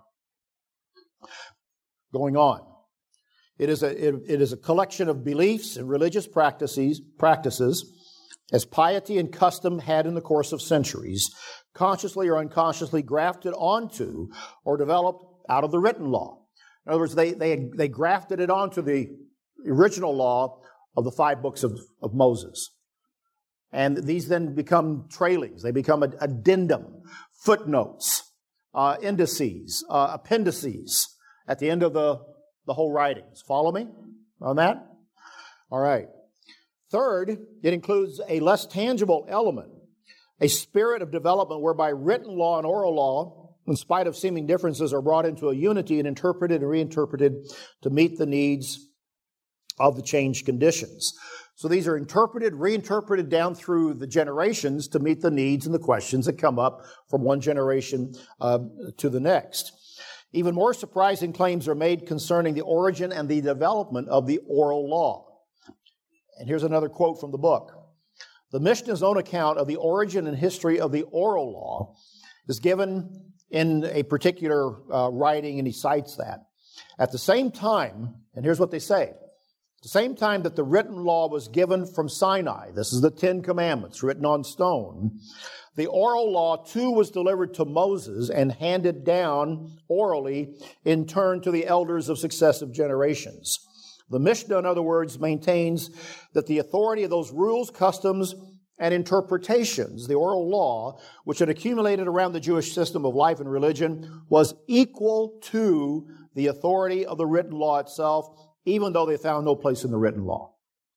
A: Going on. It is a, it, it is a collection of beliefs and religious practices, practices as piety and custom had in the course of centuries, consciously or unconsciously grafted onto or developed out of the written law. In other words, they, they, they grafted it onto the original law of the five books of, of Moses. And these then become trailings. They become an addendum, footnotes, uh, indices, uh, appendices at the end of the, the whole writings. Follow me on that? All right. Third, it includes a less tangible element, a spirit of development whereby written law and oral law, in spite of seeming differences, are brought into a unity and interpreted and reinterpreted to meet the needs of the changed conditions. So these are interpreted, reinterpreted down through the generations to meet the needs and the questions that come up from one generation uh, to the next. Even more surprising claims are made concerning the origin and the development of the oral law. And here's another quote from the book. The Mishnah's own account of the origin and history of the oral law is given in a particular uh, writing, and he cites that. At the same time, and here's what they say, at the same time that the written law was given from Sinai, this is the Ten Commandments written on stone, the oral law too was delivered to Moses and handed down orally in turn to the elders of successive generations. The Mishnah, in other words, maintains that the authority of those rules, customs, and interpretations, the oral law, which had accumulated around the Jewish system of life and religion, was equal to the authority of the written law itself, even though they found no place in the written law.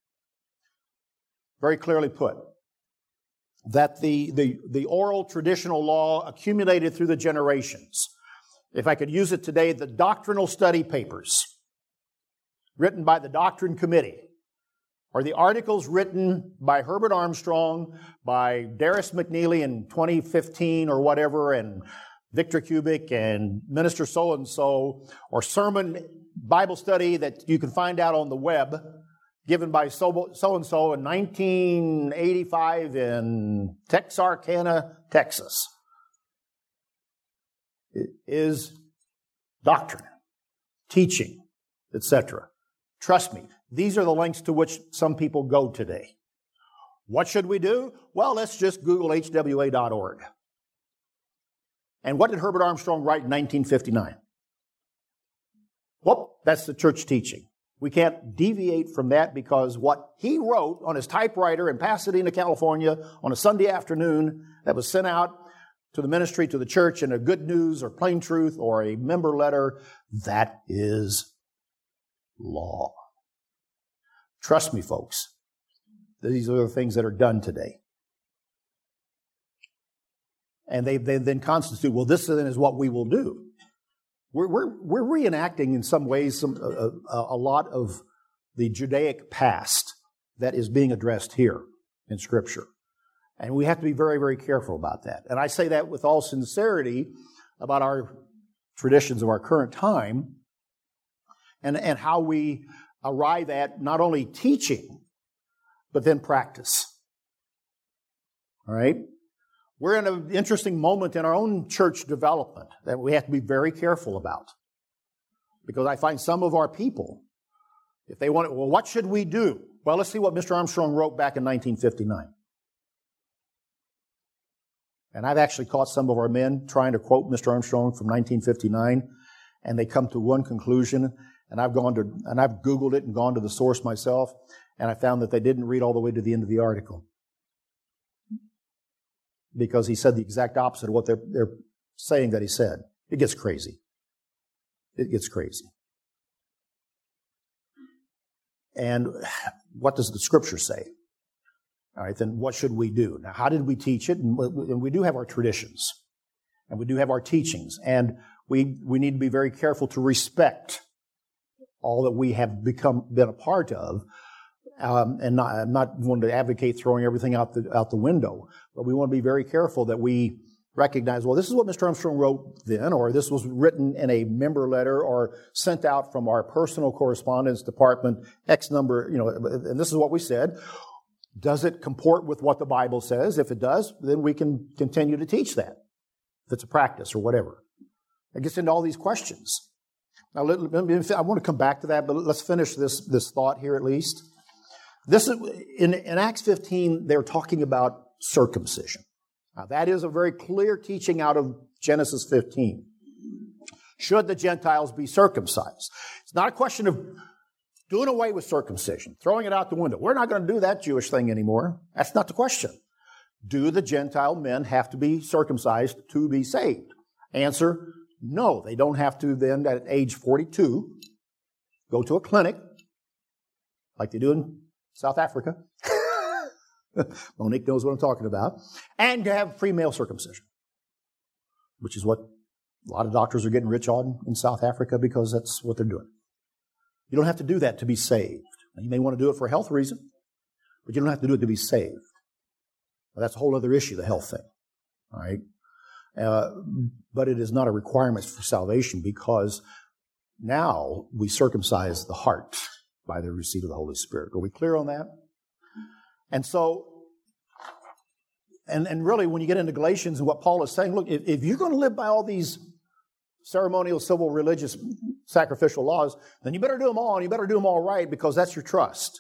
A: Very clearly put. That the, the, the oral traditional law accumulated through the generations. If I could use it today, the doctrinal study papers written by the Doctrine Committee Are the articles written by Herbert Armstrong, by Darius McNeely in twenty fifteen or whatever, and Victor Kubik and Minister so-and-so, or sermon Bible study that you can find out on the web, given by so-and-so in nineteen eighty-five in Texarkana, Texas, it is doctrine, teaching, et cetera. Trust me, these are the lengths to which some people go today. What should we do? Well, let's just Google H W A dot org. And what did Herbert Armstrong write in nineteen fifty-nine? Well, that's the church teaching. We can't deviate from that because what he wrote on his typewriter in Pasadena, California on a Sunday afternoon that was sent out to the ministry, to the church in a Good News or Plain Truth or a member letter, that is law. Trust me, folks. These are the things that are done today. And they, they then constitute, well, this then is what we will do. We're, we're, we're reenacting in some ways some, a, a, a lot of the Judaic past that is being addressed here in Scripture. And we have to be very, very careful about that. And I say that with all sincerity about our traditions of our current time and, and how we arrive at not only teaching, but then practice. All right? We're in an interesting moment in our own church development that we have to be very careful about. Because I find some of our people, if they want, well, what should we do? Well, let's see what Mister Armstrong wrote back in nineteen fifty-nine. And I've actually caught some of our men trying to quote Mister Armstrong from nineteen fifty-nine, and they come to one conclusion, and I've gone to, and I've Googled it and gone to the source myself, and I found that they didn't read all the way to the end of the article. Because he said the exact opposite of what they're, they're saying that he said. It gets crazy. It gets crazy. And what does the Scripture say? All right, then what should we do? Now, how did we teach it? And we do have our traditions. And we do have our teachings. And we, we need to be very careful to respect all that we have become, been a part of. Um, and not, I'm not wanting to advocate throwing everything out the, out the window. But we want to be very careful that we recognize, well, this is what Mister Armstrong wrote then, or this was written in a member letter or sent out from our personal correspondence department, X number, you know, and this is what we said. Does it comport with what the Bible says? If it does, then we can continue to teach that, if it's a practice or whatever. It gets into all these questions. Now, let, let me, I want to come back to that, but let's finish this, this thought here at least. This is, in, in Acts fifteen, they're talking about circumcision. Now, that is a very clear teaching out of Genesis fifteen. Should the Gentiles be circumcised? It's not a question of doing away with circumcision, throwing it out the window. We're not going to do that Jewish thing anymore. That's not the question. Do the Gentile men have to be circumcised to be saved? Answer, no. They don't have to then, at age forty-two, go to a clinic, like they do in South Africa. Monique knows what I'm talking about. And to have free male circumcision, which is what a lot of doctors are getting rich on in South Africa because that's what they're doing. You don't have to do that to be saved. Now, you may want to do it for a health reason, but you don't have to do it to be saved. Well, that's a whole other issue, the health thing. All right? Uh, but it is not a requirement for salvation because now we circumcise the heart by the receipt of the Holy Spirit. Are we clear on that? And so, and, and really when you get into Galatians and what Paul is saying, look, if, if you're going to live by all these ceremonial, civil, religious, sacrificial laws, then you better do them all, and you better do them all right because that's your trust.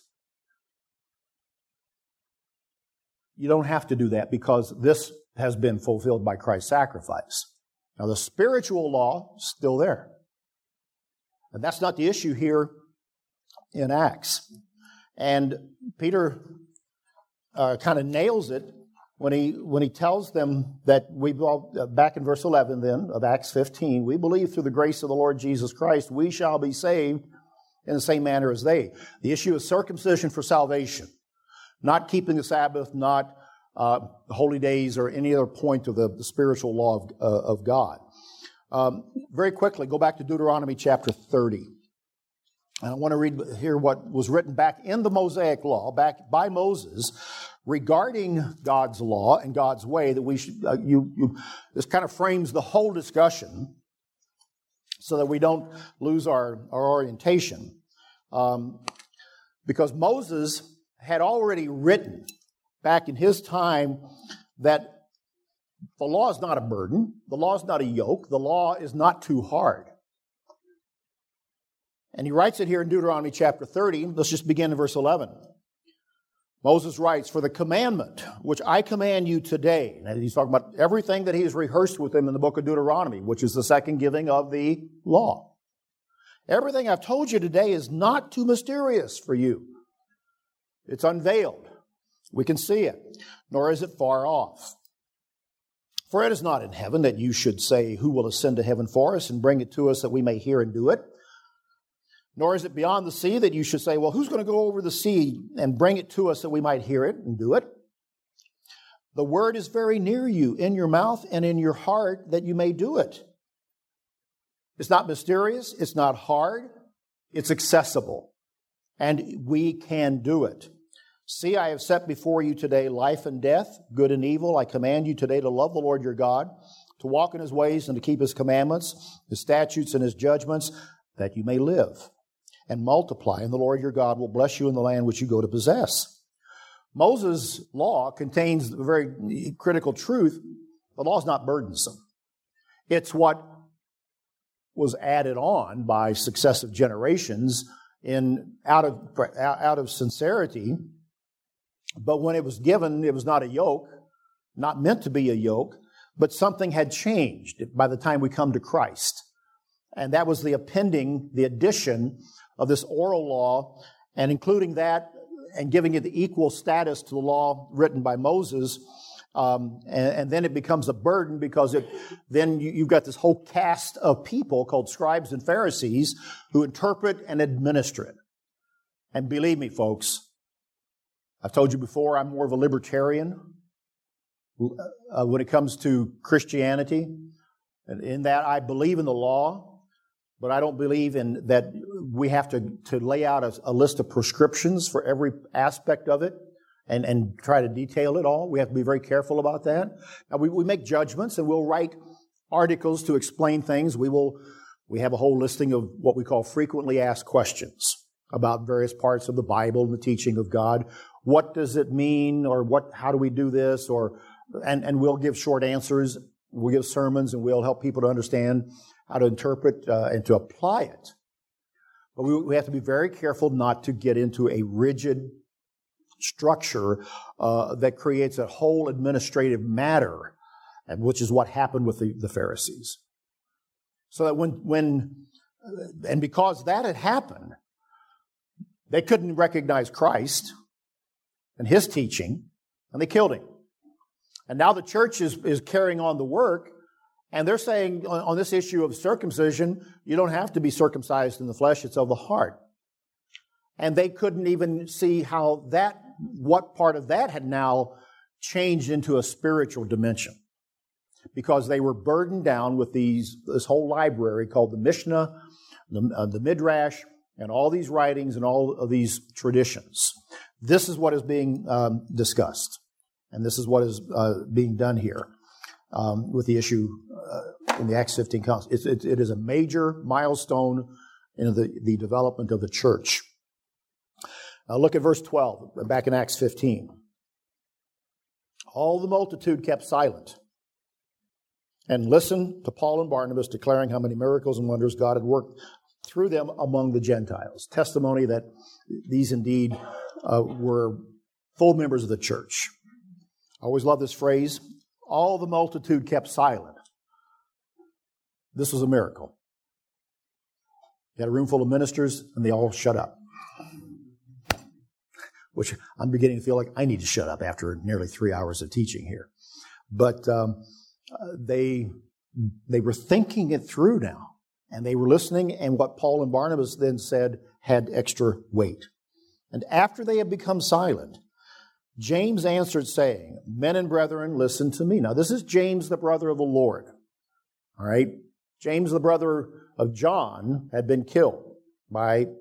A: You don't have to do that because this has been fulfilled by Christ's sacrifice. Now, the spiritual law is still there. And that's not the issue here in Acts. And Peter uh, kind of nails it when he when he tells them that we all, uh, back in verse eleven then of Acts fifteen, we believe through the grace of the Lord Jesus Christ, we shall be saved in the same manner as they. The issue is circumcision for salvation, not keeping the Sabbath, not uh, the holy days or any other point of the, the spiritual law of, uh, of God. Um, very quickly, go back to Deuteronomy chapter thirty. And I want to read here what was written back in the Mosaic Law, back by Moses, regarding God's law and God's way. That we should, uh, you, you, this kind of frames the whole discussion, so that we don't lose our, our orientation. Um, because Moses had already written back in his time that the law is not a burden, the law is not a yoke, the law is not too hard. And he writes it here in Deuteronomy chapter thirty. Let's just begin in verse eleven. Moses writes, "For the commandment which I command you today," and he's talking about everything that he has rehearsed with them in the book of Deuteronomy, which is the second giving of the law. "Everything I've told you today is not too mysterious for you. It's unveiled. We can see it, nor is it far off. For it is not in heaven that you should say, 'Who will ascend to heaven for us and bring it to us that we may hear and do it?' Nor is it beyond the sea that you should say, 'Well, who's going to go over the sea and bring it to us that we might hear it and do it?' The word is very near you, in your mouth and in your heart, that you may do it." It's not mysterious, it's not hard, it's accessible, and we can do it. "See, I have set before you today life and death, good and evil. I command you today to love the Lord your God, to walk in his ways and to keep his commandments, his statutes and his judgments, that you may live and multiply, and the Lord your God will bless you in the land which you go to possess." Moses' law contains a very critical truth. The law is not burdensome. It's what was added on by successive generations in out of out of sincerity. But when it was given, it was not a yoke, not meant to be a yoke, but something had changed by the time we come to Christ. And that was the appending, the addition of this oral law, and including that and giving it the equal status to the law written by Moses. Um, and, and then it becomes a burden, because it then you, you've got this whole caste of people called scribes and Pharisees who interpret and administer it. And believe me, folks, I've told you before, I'm more of a libertarian uh, when it comes to Christianity. And in that I believe in the law, but I don't believe in that we have to, to lay out a, a list of prescriptions for every aspect of it and, and try to detail it all. We have to be very careful about that. Now, we, we make judgments, and we'll write articles to explain things. We will, we have a whole listing of what we call frequently asked questions about various parts of the Bible and the teaching of God. What does it mean, or what? How do we do this? Or and, and we'll give short answers. We'll give sermons, and we'll help people to understand how to interpret uh, and to apply it. But we, we have to be very careful not to get into a rigid structure uh, that creates a whole administrative matter, and which is what happened with the, the Pharisees. So that when, when, and because that had happened, they couldn't recognize Christ and his teaching, and they killed him. And now the church is, is carrying on the work, and they're saying on, on this issue of circumcision, you don't have to be circumcised in the flesh, it's of the heart. And they couldn't even see how that, what part of that had now changed into a spiritual dimension, because they were burdened down with these, this whole library called the Mishnah, the, uh, the Midrash, and all these writings and all of these traditions. This is what is being um, discussed, and this is what is uh, being done here um, with the issue uh, in the Acts fifteen council. It, it, it is a major milestone in the, the development of the church. Now look at verse twelve, back in Acts fifteen. All the multitude kept silent and listened to Paul and Barnabas declaring how many miracles and wonders God had worked through them among the Gentiles. Testimony that these indeed uh, were full members of the church. I always love this phrase, all the multitude kept silent. This was a miracle. You had a room full of ministers, and they all shut up. Which I'm beginning to feel like I need to shut up after nearly three hours of teaching here. But um, they they were thinking it through now. And they were listening, and what Paul and Barnabas then said had extra weight. And after they had become silent, James answered, saying, "Men and brethren, listen to me." Now, this is James, the brother of the Lord. All right? James, the brother of John, had been killed by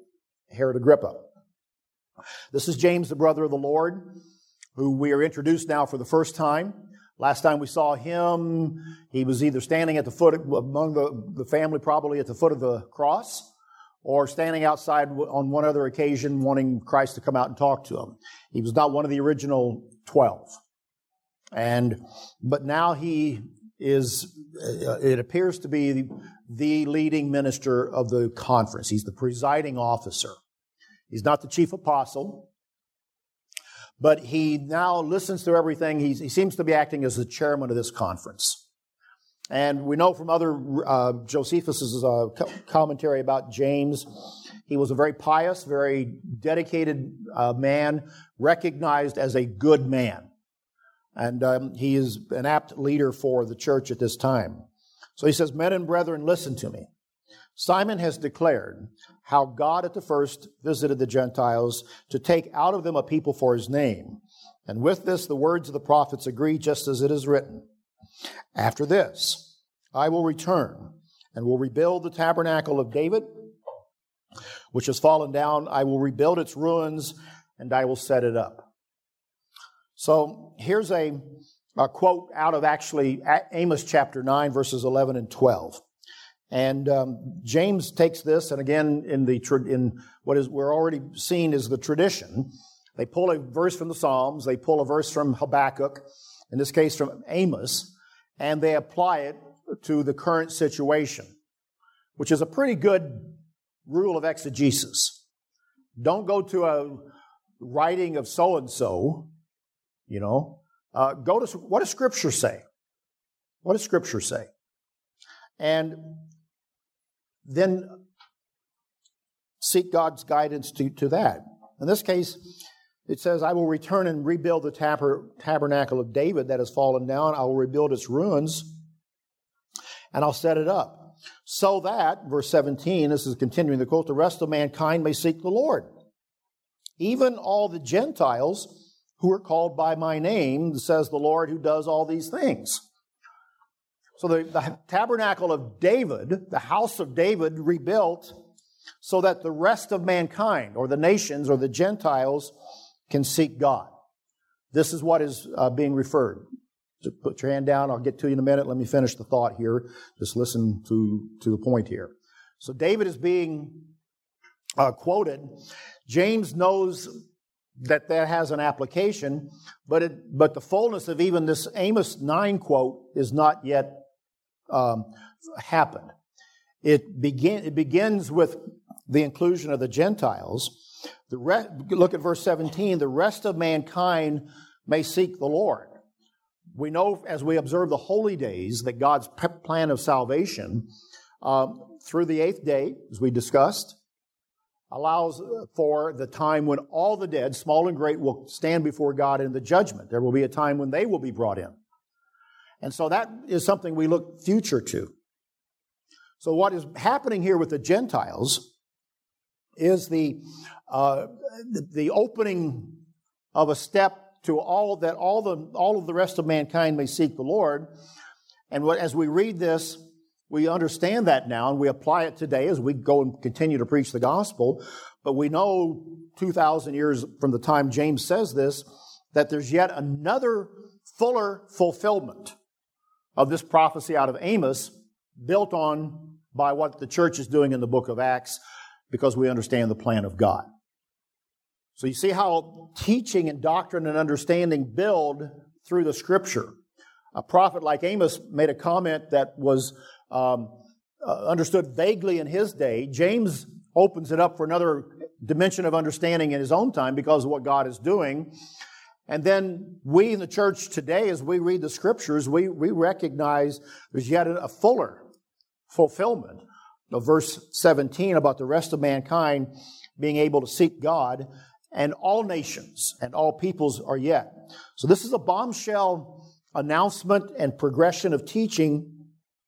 A: Herod Agrippa. This is James, the brother of the Lord, who we are introduced now for the first time. Last time we saw him, he was either standing at the foot, among the, the family, probably at the foot of the cross, or standing outside on one other occasion wanting Christ to come out and talk to him. He was not one of the original twelve. And, but now he is, it appears to be the leading minister of the conference. He's the presiding officer. He's not the chief apostle, but he now listens to everything. He's, he seems to be acting as the chairman of this conference. And we know from other, uh, Josephus' uh, commentary about James, he was a very pious, very dedicated uh, man, recognized as a good man. And um, he is an apt leader for the church at this time. So he says, "Men and brethren, listen to me. Simon has declared how God at the first visited the Gentiles to take out of them a people for his name. And with this, the words of the prophets agree, just as it is written. After this, I will return and will rebuild the tabernacle of David, which has fallen down. I will rebuild its ruins, and I will set it up." So here's a, a quote out of actually Amos chapter nine, verses eleven and twelve. And um, James takes this, and again, in the in what is we're already seeing is the tradition. They pull a verse from the Psalms, they pull a verse from Habakkuk, in this case from Amos, and they apply it to the current situation, which is a pretty good rule of exegesis. Don't go to a writing of so-and-so, you know. Uh, go to, what does Scripture say? What does Scripture say? And then seek God's guidance to, to that. In this case, it says, "I will return and rebuild the taber- tabernacle of David that has fallen down. I will rebuild its ruins, and I'll set it up. So that," verse seventeen, this is continuing the quote, "the rest of mankind may seek the Lord. Even all the Gentiles who are called by my name, says the Lord who does all these things." So the, the tabernacle of David, the house of David, rebuilt so that the rest of mankind, or the nations, or the Gentiles, can seek God. This is what is uh, being referred. So put your hand down. I'll get to you in a minute. Let me finish the thought here. Just listen to, to the point here. So David is being uh, quoted. James knows that that has an application, but it, but the fullness of even this Amos nine quote is not yet um, happened. It begin it begins with the inclusion of the Gentiles. The re- look at verse seventeen. The rest of mankind may seek the Lord. We know as we observe the holy days that God's plan of salvation um, through the eighth day, as we discussed, allows for the time when all the dead, small and great, will stand before God in the judgment. There will be a time when they will be brought in. And so that is something we look future to. So what is happening here with the Gentiles is the uh, the opening of a step to all that all the all of the rest of mankind may seek the Lord. And what, as we read this, we understand that now, and we apply it today as we go and continue to preach the gospel. But we know two thousand years from the time James says this, that there's yet another fuller fulfillment of this prophecy out of Amos, built on by what the church is doing in the book of Acts, because we understand the plan of God. So you see how teaching and doctrine and understanding build through the Scripture. A prophet like Amos made a comment that was um, uh, understood vaguely in his day. James opens it up for another dimension of understanding in his own time because of what God is doing. And then we in the church today, as we read the Scriptures, we, we recognize there's yet a fuller fulfillment of verse seventeen about the rest of mankind being able to seek God, and all nations and all peoples are yet. So this is a bombshell announcement and progression of teaching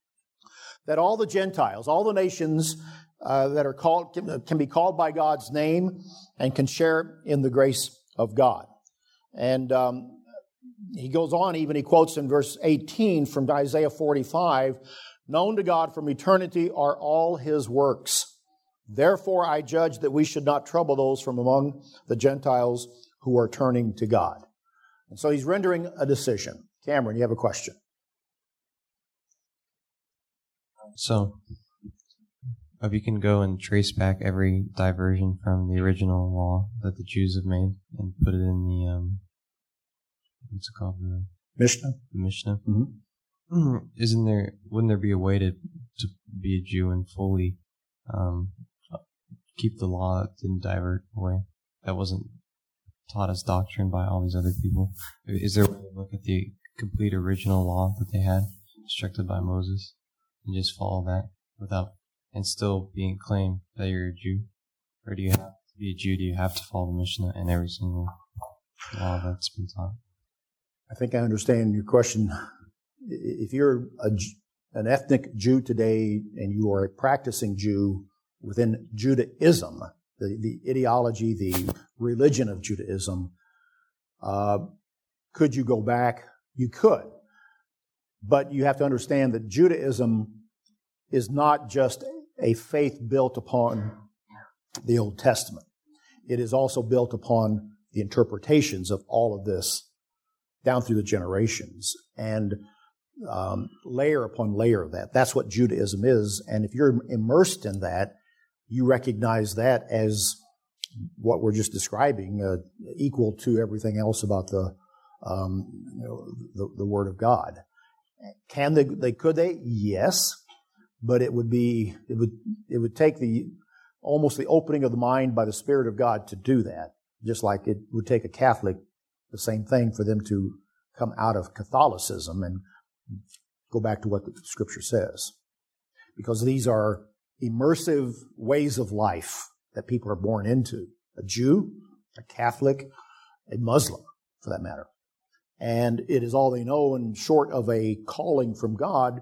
A: that all the Gentiles, all the nations uh, that are called can, can be called by God's name and can share in the grace of God. And um, he goes on, even he quotes in verse eighteen from Isaiah forty-five, "Known to God from eternity are all His works, Therefore I judge that we should not trouble those from among the Gentiles who are turning to God. And so he's rendering a decision. Cameron, you have a question?
E: So, if you can go and trace back every diversion from the original law that the Jews have made and put it in the, um, what's it called? The
A: Mishnah?
E: The Mishnah.
A: Mm-hmm.
E: Isn't there, wouldn't there be a way to, to be a Jew and fully, um, keep the law that didn't divert away, that wasn't taught as doctrine by all these other people? Is there a way to look at the complete original law that they had, instructed by Moses, and just follow that without, and still being claimed that you're a Jew? Or do you have to be a Jew? Do you have to follow the Mishnah and every single law that's been taught?
A: I think I understand your question. If you're a, an ethnic Jew today and you are a practicing Jew within Judaism, the, the ideology, the religion of Judaism, uh, could you go back? You could. But you have to understand that Judaism is not just a faith built upon the Old Testament. It is also built upon the interpretations of all of this down through the generations, and um, layer upon layer of that. That's what Judaism is. And if you're immersed in that, you recognize that as what we're just describing, uh, equal to everything else about the, um, you know, the, the Word of God. Can they, they, could they? Yes. But it would be, it would, it would take the, almost the opening of the mind by the Spirit of God to do that. Just like it would take a Catholic, the same thing, for them to come out of Catholicism and go back to what the Scripture says. Because these are immersive ways of life that people are born into. A Jew, a Catholic, a Muslim, for that matter. And it is all they know, and short of a calling from God,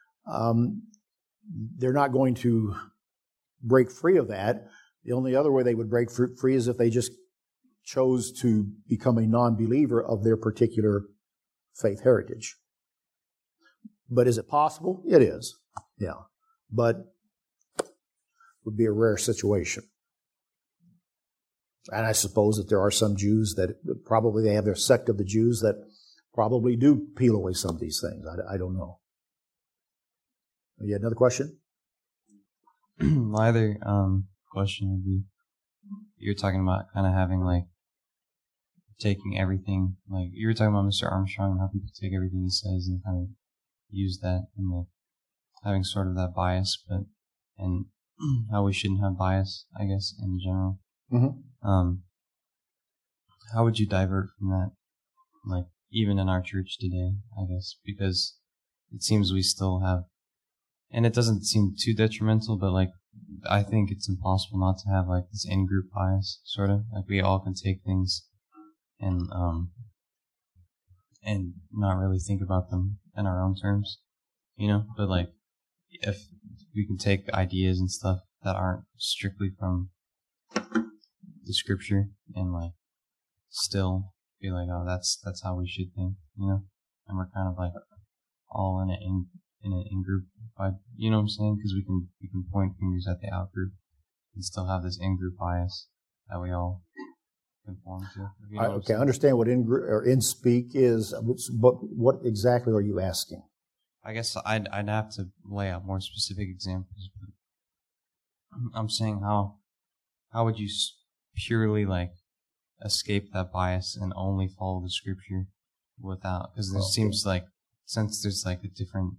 A: um, they're not going to break free of that. The only other way they would break free is if they just chose to become a non-believer of their particular faith heritage. But is it possible? It is. Yeah. But it would be a rare situation. And I suppose that there are some Jews that probably they have their sect of the Jews that probably do peel away some of these things. I, I don't know. You had another question?
E: My other um, question would be, you're talking about kind of having like, taking everything, like you were talking about Mister Armstrong and how people take everything he says and kind of use that and like having sort of that bias, but, and how we shouldn't have bias, I guess, in general.
A: Mm-hmm.
E: Um, how would you divert from that? Like, even in our church today, I guess, because it seems we still have, and it doesn't seem too detrimental, but like, I think it's impossible not to have like this in-group bias, sort of. Like, we all can take things and, um, and not really think about them in our own terms, you know? But like, if we can take ideas and stuff that aren't strictly from the Scripture and like still be like, oh, that's that's how we should think, you know? And we're kind of like all in it in in an in group vibe, you know what I'm saying? Because we can we can point fingers at the out group and still have this in group bias that we all conform to. You know
A: I, okay, I understand what in or in speak is, but what exactly are you asking?
E: I guess I'd I'd have to lay out more specific examples, but I'm saying how how would you purely like escape that bias and only follow the Scripture without, because there okay. seems like, since there's like a different,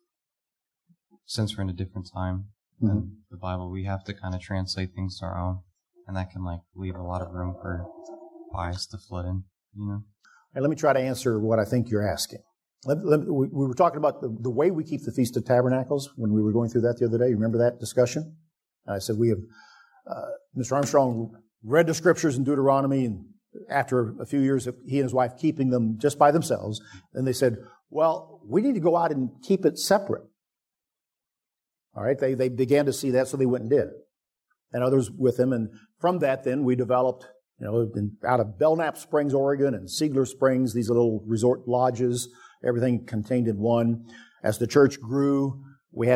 E: since we're in a different time mm-hmm. than the Bible, we have to kind of translate things to our own, and that can like leave a lot of room for bias to flood in, you know?
A: Hey, let me try to answer what I think you're asking. Let, let, we, we were talking about the, the way we keep the Feast of Tabernacles when we were going through that the other day. You remember that discussion? And I said we have, uh, Mister Armstrong read the Scriptures in Deuteronomy, and after a few years of he and his wife keeping them just by themselves, then they said, well, we need to go out and keep it separate. All right, they, they began to see that, so they went and did it. And others with them, and from that then we developed, you know, in, out of Belknap Springs, Oregon, and Ziegler Springs, these little resort lodges, everything contained in one. As the church grew, we had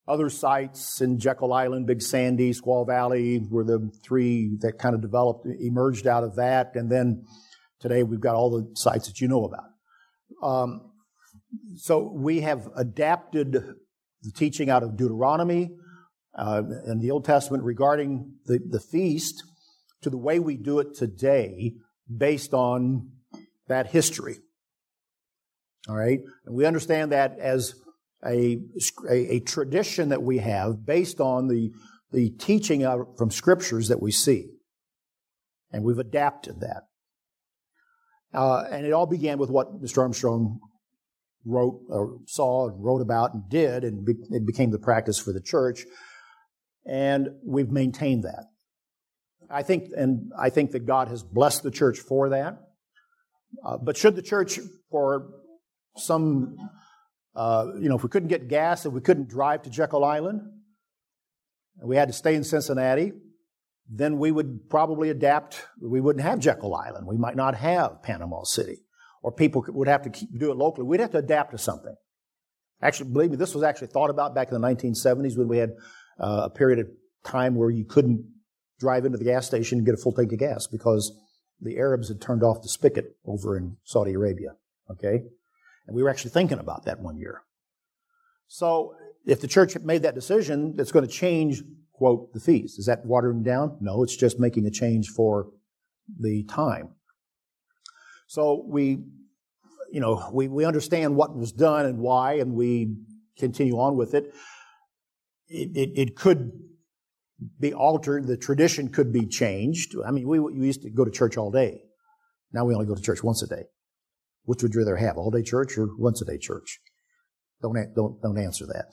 A: Other sites in Jekyll Island, Big Sandy, Squaw Valley were the three that kind of developed, emerged out of that. And then today we've got all the sites that you know about. Um, so we have adapted the teaching out of Deuteronomy uh, and the Old Testament regarding the, the feast to the way we do it today based on that history. All right? And we understand that as A, a, a tradition that we have based on the, the teaching of, from scriptures that we see. And we've adapted that. Uh, and it all began with what Mister Armstrong wrote or saw and wrote about and did, and be, it became the practice for the church. And we've maintained that. I think, and I think that God has blessed the church for that. Uh, but should the church, for some Uh, you know, if we couldn't get gas, if we couldn't drive to Jekyll Island, and we had to stay in Cincinnati, then we would probably adapt. We wouldn't have Jekyll Island. We might not have Panama City. Or people would have to keep, do it locally. We'd have to adapt to something. Actually, believe me, this was actually thought about back in the nineteen seventies when we had uh, a period of time where you couldn't drive into the gas station and get a full tank of gas because the Arabs had turned off the spigot over in Saudi Arabia. Okay? And we were actually thinking about that one year. So if the church had made that decision, it's going to change, quote, the feast. Is that watering down? No, it's just making a change for the time. So we, you know, we, we understand what was done and why, and we continue on with it. It, it, it could be altered. The tradition could be changed. I mean, we, we used to go to church all day. Now we only go to church once a day. Which would you rather have, all-day church or once-a-day church? Don't don't don't answer that.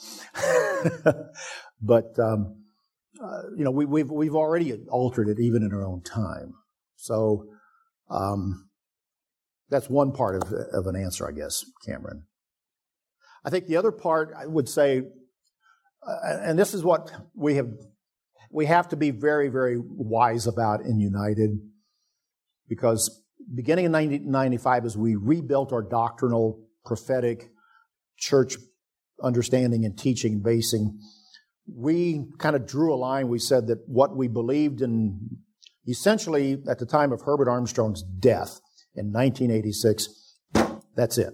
A: But um, uh, you know, we, we've we've already altered it even in our own time. So um, that's one part of of an answer, I guess, Cameron. I think the other part I would say, uh, and this is what we have we have to be very very wise about in United, because beginning in nineteen ninety-five, as we rebuilt our doctrinal, prophetic, church understanding and teaching and basing, we kind of drew a line. We said that what we believed in, essentially at the time of Herbert Armstrong's death in nineteen eighty-six, that's it.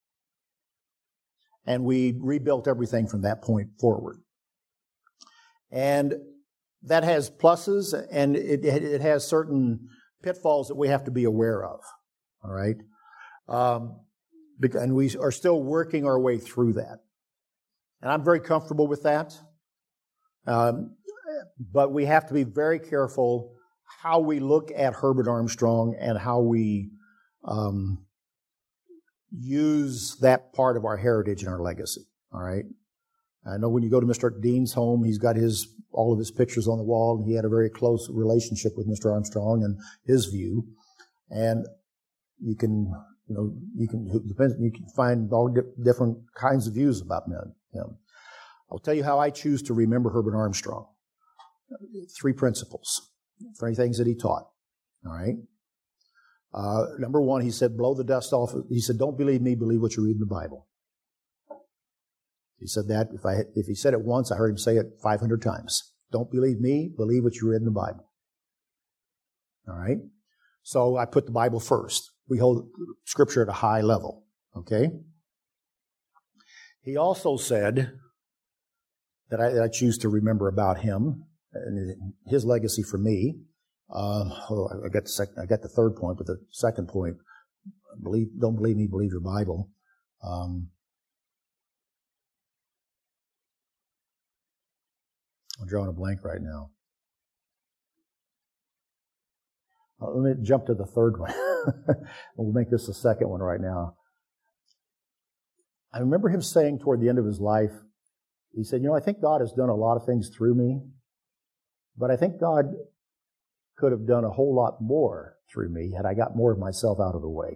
A: And we rebuilt everything from that point forward. And that has pluses, and it, it has certain pitfalls that we have to be aware of, all right? Um, and we are still working our way through that. And I'm very comfortable with that. Um, but we have to be very careful how we look at Herbert Armstrong and how we um, use that part of our heritage and our legacy, all right? I know when you go to Mister Dean's home, he's got his all of his pictures on the wall, and he had a very close relationship with Mister Armstrong and his view. And you can, you know, you can you can find all different kinds of views about him. I'll tell you how I choose to remember Herbert Armstrong. Three principles, three things that he taught. All right. Uh, number one, he said, blow the dust off. He said, don't believe me, believe what you read in the Bible. He said that. If I if he said it once, I heard him say it five hundred times. Don't believe me, believe what you read in the Bible. All right? So I put the Bible first. We hold Scripture at a high level. Okay? He also said that I, that I choose to remember about him and his legacy for me. Uh, oh, I got the second. I got the third point, but the second point: believe. Don't believe me. Believe your Bible. Um, I'm drawing a blank right now. Uh, let me jump to the third one. We'll make this the second one right now. I remember him saying toward the end of his life, he said, you know, I think God has done a lot of things through me, but I think God could have done a whole lot more through me had I got more of myself out of the way.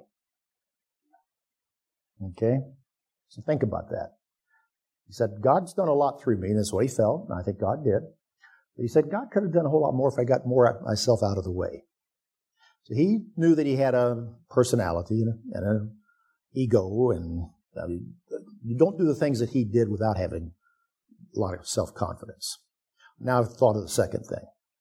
A: Okay? So think about that. He said, God's done a lot through me, and that's what he felt, and I think God did. But he said, God could have done a whole lot more if I got more of myself out of the way. So he knew that he had a personality and an ego, and I mean, you don't do the things that he did without having a lot of self-confidence. Now I've thought of the second thing.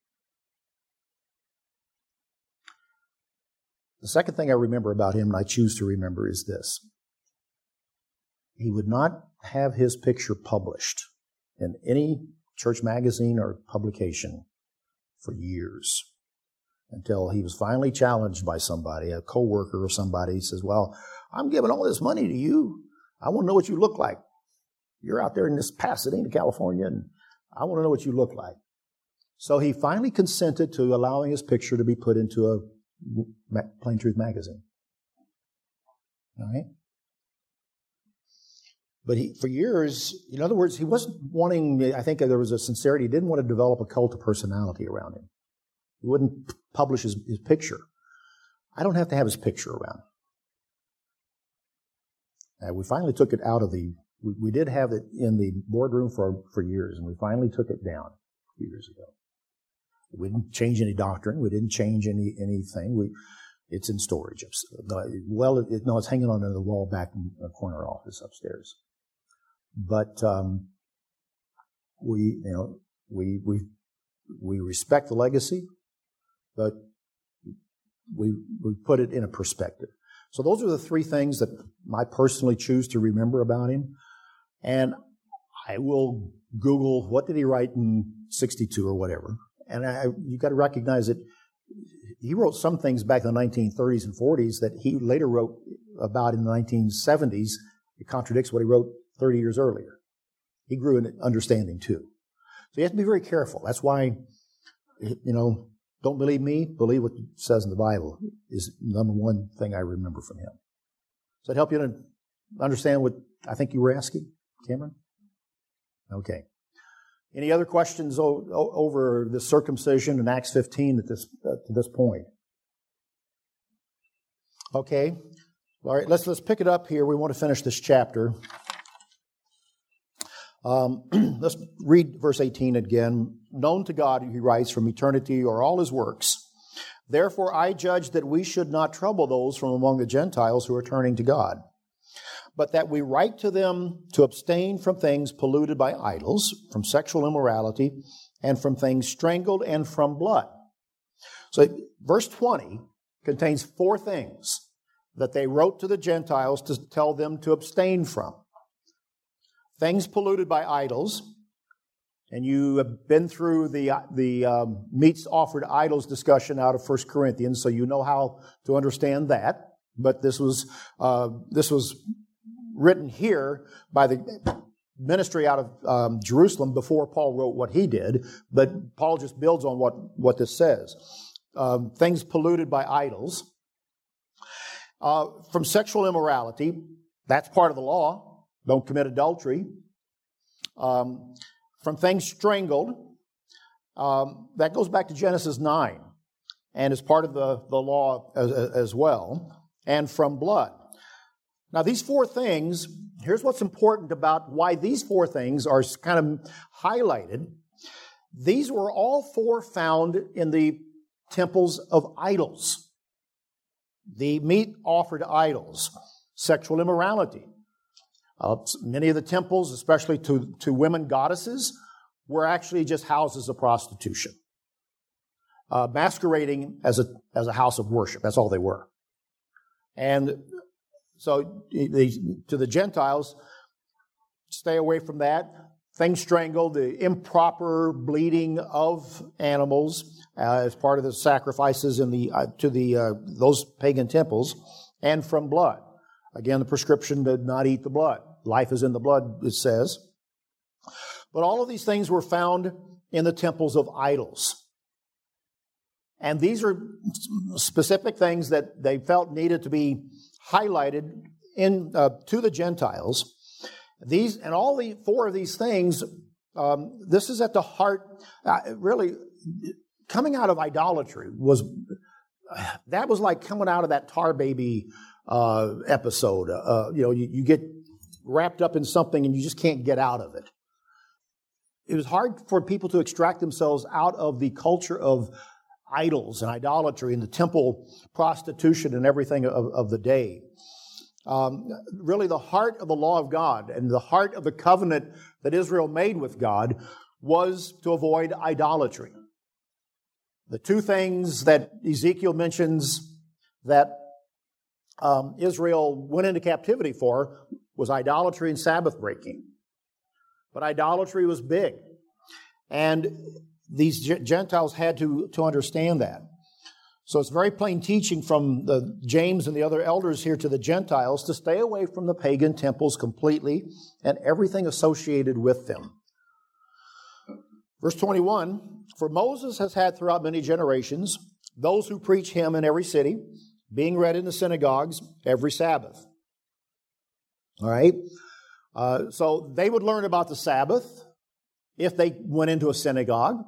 A: The second thing I remember about him, and I choose to remember, is this. He would not have his picture published in any church magazine or publication for years, until he was finally challenged by somebody, a coworker or somebody. He says, well, I'm giving all this money to you. I want to know what you look like. You're out there in this Pasadena, California, and I want to know what you look like. So he finally consented to allowing his picture to be put into a Plain Truth magazine. All right? But he, for years, in other words, he wasn't wanting, I think there was a sincerity, he didn't want to develop a cult of personality around him. He wouldn't publish his, his picture. I don't have to have his picture around. And we finally took it out of the, we, we did have it in the boardroom for, for years, and we finally took it down a few years ago. We didn't change any doctrine. We didn't change any anything. We, it's in storage. Well, it, no, it's hanging on the wall back in the corner office upstairs. But um, we, you know, we we we respect the legacy, but we we put it in a perspective. So those are the three things that I personally choose to remember about him. And I will Google what did he write in sixty-two or whatever. And I, you got to recognize that he wrote some things back in the nineteen thirties and forties that he later wrote about in the nineteen seventies. It contradicts what he wrote thirty years earlier. He grew in understanding too. So you have to be very careful. That's why, you know, don't believe me, believe what it says in the Bible is the number one thing I remember from him. Does that help you to understand what I think you were asking, Cameron? Okay. Any other questions o- o- over the circumcision in Acts fifteen at this uh, to this point? Okay. All right, let's let's pick it up here. We want to finish this chapter. Um, let's read verse eighteen again. Known to God, he writes, from eternity are all his works. Therefore I judge that we should not trouble those from among the Gentiles who are turning to God, but that we write to them to abstain from things polluted by idols, from sexual immorality, and from things strangled, and from blood. So verse twenty contains four things that they wrote to the Gentiles to tell them to abstain from. Things polluted by idols, and you have been through the the um, meats offered to idols discussion out of First Corinthians, so you know how to understand that. But this was uh, this was written here by the ministry out of um, Jerusalem before Paul wrote what he did, but Paul just builds on what, what this says. Um, things polluted by idols. Uh, from sexual immorality, that's part of the law. Don't commit adultery. Um, from things strangled, um, that goes back to Genesis nine and is part of the, the law as, as well. And from blood. Now, these four things, here's what's important about why these four things are kind of highlighted. These were all four found in the temples of idols. The meat offered to idols, sexual immorality. Uh, many of the temples, especially to, to women goddesses, were actually just houses of prostitution, uh, masquerading as a, as a house of worship. That's all they were. And so they, to the Gentiles, stay away from that. Things strangled, the improper bleeding of animals uh, as part of the sacrifices in the uh, to the uh, those pagan temples, and from blood. Again, the prescription to not eat the blood. Life is in the blood, it says. But all of these things were found in the temples of idols. And these are specific things that they felt needed to be highlighted in uh, to the Gentiles. These and all the four of these things, um, this is at the heart. Uh, really, coming out of idolatry was that was like coming out of that Tar Baby uh, episode. Uh, you know, you, you get wrapped up in something and you just can't get out of it. It was hard for people to extract themselves out of the culture of idols and idolatry and the temple prostitution and everything of, of the day. um, really the heart of the law of God and the heart of the covenant that Israel made with God was to avoid idolatry. The two things that Ezekiel mentions that um, Israel went into captivity for was idolatry and Sabbath breaking. But idolatry was big. And these Gentiles had to, to understand that. So it's very plain teaching from the James and the other elders here to the Gentiles to stay away from the pagan temples completely and everything associated with them. Verse twenty-one, for Moses has had throughout many generations those who preach him in every city, being read in the synagogues every Sabbath. All right? Uh, so they would learn about the Sabbath if they went into a synagogue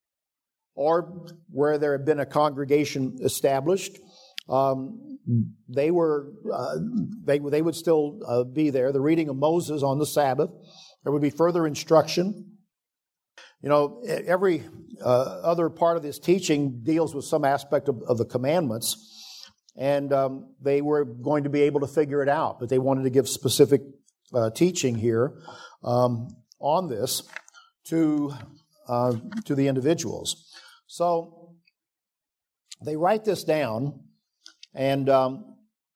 A: or where there had been a congregation established. Um, they were uh, they they would still uh, be there. The reading of Moses on the Sabbath. There would be further instruction. You know, every uh, other part of this teaching deals with some aspect of, of the commandments, and um, they were going to be able to figure it out, but they wanted to give specific uh, teaching here um, on this to uh, to the individuals. So they write this down, and um,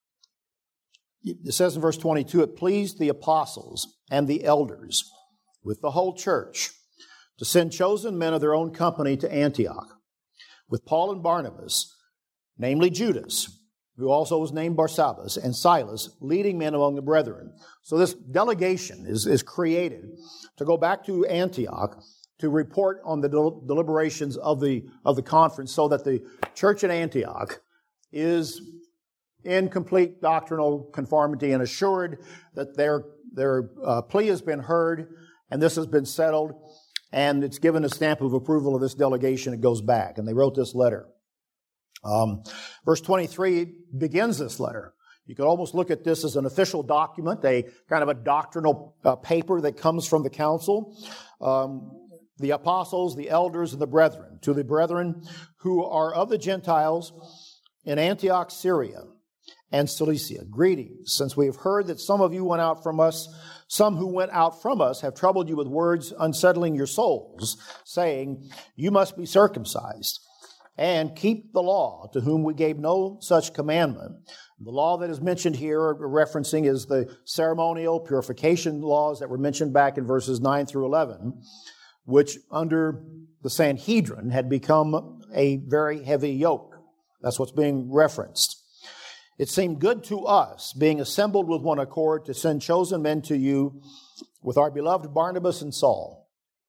A: it says in verse twenty-two, it pleased the apostles and the elders with the whole church to send chosen men of their own company to Antioch with Paul and Barnabas, namely Judas, who also was named Barsabbas, and Silas, leading men among the brethren. So this delegation is, is created to go back to Antioch to report on the del- deliberations of the, of the conference so that the church at Antioch is in complete doctrinal conformity and assured that their, their uh, plea has been heard and this has been settled, and it's given a stamp of approval of this delegation. It goes back, and they wrote this letter. Um, verse twenty-three begins this letter. You could almost look at this as an official document, a kind of a doctrinal uh, paper that comes from the council. Um, the apostles, the elders, and the brethren, to the brethren who are of the Gentiles in Antioch, Syria, and Cilicia. Greetings, since we have heard that some of you went out from us, some who went out from us have troubled you with words unsettling your souls, saying, you must be circumcised and keep the law, to whom we gave no such commandment. The law that is mentioned here, referencing, is the ceremonial purification laws that were mentioned back in verses nine through eleven, which under the Sanhedrin had become a very heavy yoke. That's what's being referenced. It seemed good to us, being assembled with one accord, to send chosen men to you with our beloved Barnabas and Saul,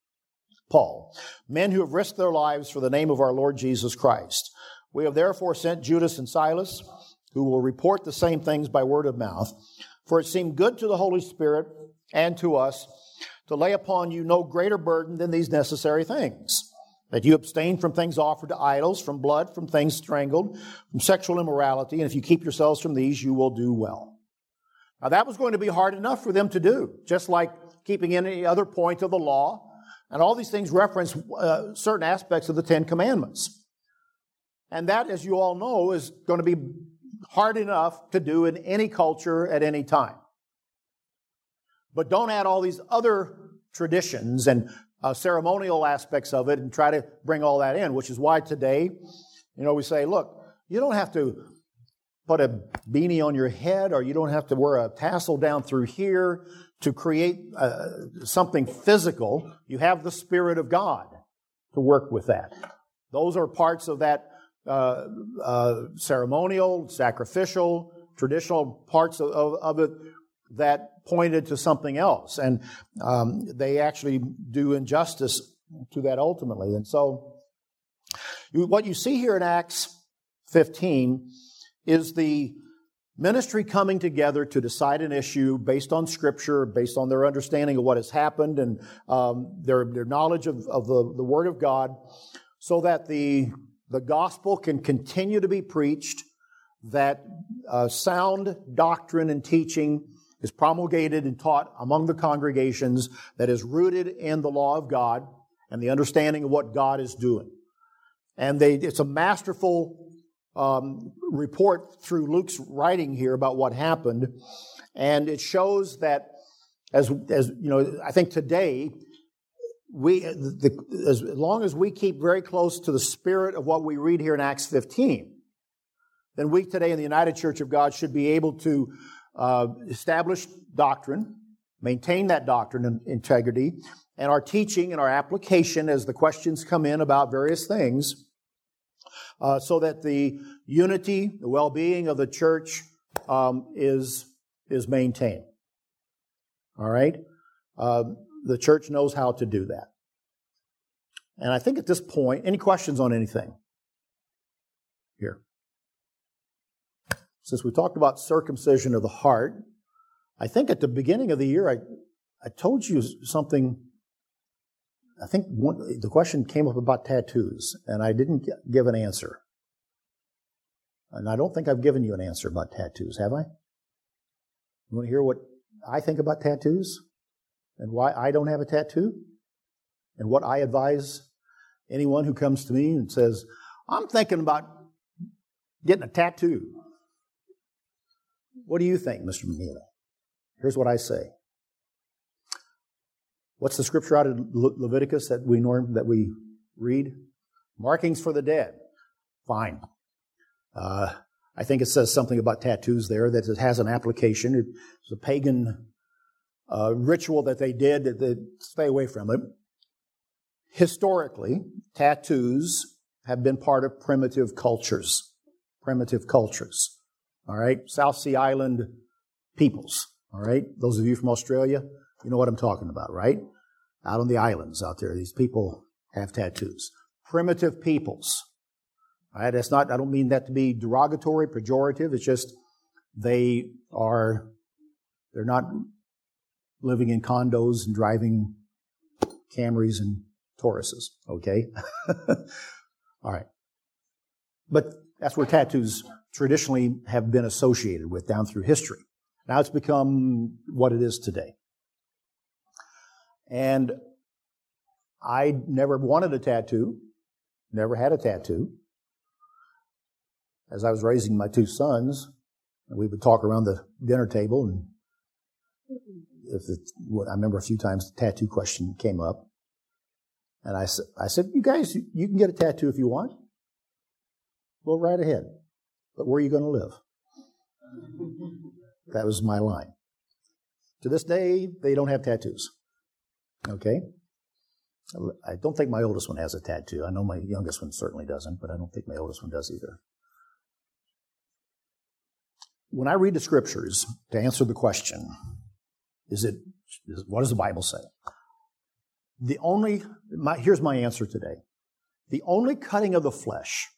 A: Paul, men who have risked their lives for the name of our Lord Jesus Christ. We have therefore sent Judas and Silas, who will report the same things by word of mouth, for it seemed good to the Holy Spirit and to us to lay upon you no greater burden than these necessary things, that you abstain from things offered to idols, from blood, from things strangled, from sexual immorality, and if you keep yourselves from these, you will do well. Now that was going to be hard enough for them to do, just like keeping any other point of the law, and all these things reference uh, certain aspects of the Ten Commandments. And that, as you all know, is going to be hard enough to do in any culture at any time. But don't add all these other traditions and Uh, ceremonial aspects of it and try to bring all that in, which is why today, you know, we say, look, you don't have to put a beanie on your head, or you don't have to wear a tassel down through here to create uh, something physical. You have the Spirit of God to work with that. Those are parts of that uh, uh, ceremonial, sacrificial, traditional parts of, of, of it that pointed to something else. And um, they actually do injustice to that ultimately. And so what you see here in Acts fifteen is the ministry coming together to decide an issue based on Scripture, based on their understanding of what has happened and um, their, their knowledge of, of the, the Word of God, so that the, the gospel can continue to be preached, that uh, sound doctrine and teaching is promulgated and taught among the congregations, that is rooted in the law of God and the understanding of what God is doing. And they, it's a masterful um, report through Luke's writing here about what happened, and it shows that as as you know, I think today we the, as long as we keep very close to the spirit of what we read here in Acts fifteen, then we today in the United Church of God should be able to uh, establish doctrine, maintain that doctrine and integrity, and our teaching and our application as the questions come in about various things, uh, so that the unity, the well-being of the church um, is is maintained. All right? Uh, the church knows how to do that. And I think at this point, any questions on anything here? Since we talked about circumcision of the heart, I think at the beginning of the year, I, I told you something. I think one, the question came up about tattoos, and I didn't give an answer. And I don't think I've given you an answer about tattoos, have I? You want to hear what I think about tattoos? And why I don't have a tattoo? And what I advise anyone who comes to me and says, I'm thinking about getting a tattoo. What do you think, Mister McNeely? Here's what I say. What's the scripture out of Le- Leviticus that we norm that we read? Markings for the dead. Fine. Uh, I think it says something about tattoos there that it has an application. It's a pagan uh, ritual that they did that they stay away from it. Historically, tattoos have been part of primitive cultures. Primitive cultures. All right? South Sea Island peoples. All right? Those of you from Australia, you know what I'm talking about, right? Out on the islands out there, these people have tattoos. Primitive peoples. All right? That's not, I don't mean that to be derogatory, pejorative. It's just they are, they're not living in condos and driving Camrys and Tauruses, okay? All right. But that's where tattoos traditionally have been associated with down through history. Now it's become what it is today. And I never wanted a tattoo, never had a tattoo. As I was raising my two sons, we would talk around the dinner table, and if it, I remember a few times the tattoo question came up. And I, I said, you guys, you can get a tattoo if you want. Go right ahead. But where are you going to live? That was my line. To this day, they don't have tattoos. Okay? I don't think my oldest one has a tattoo. I know my youngest one certainly doesn't, but I don't think my oldest one does either. When I read the scriptures to answer the question, is it, is, what does the Bible say? The only, my, here's my answer today. The only cutting of the flesh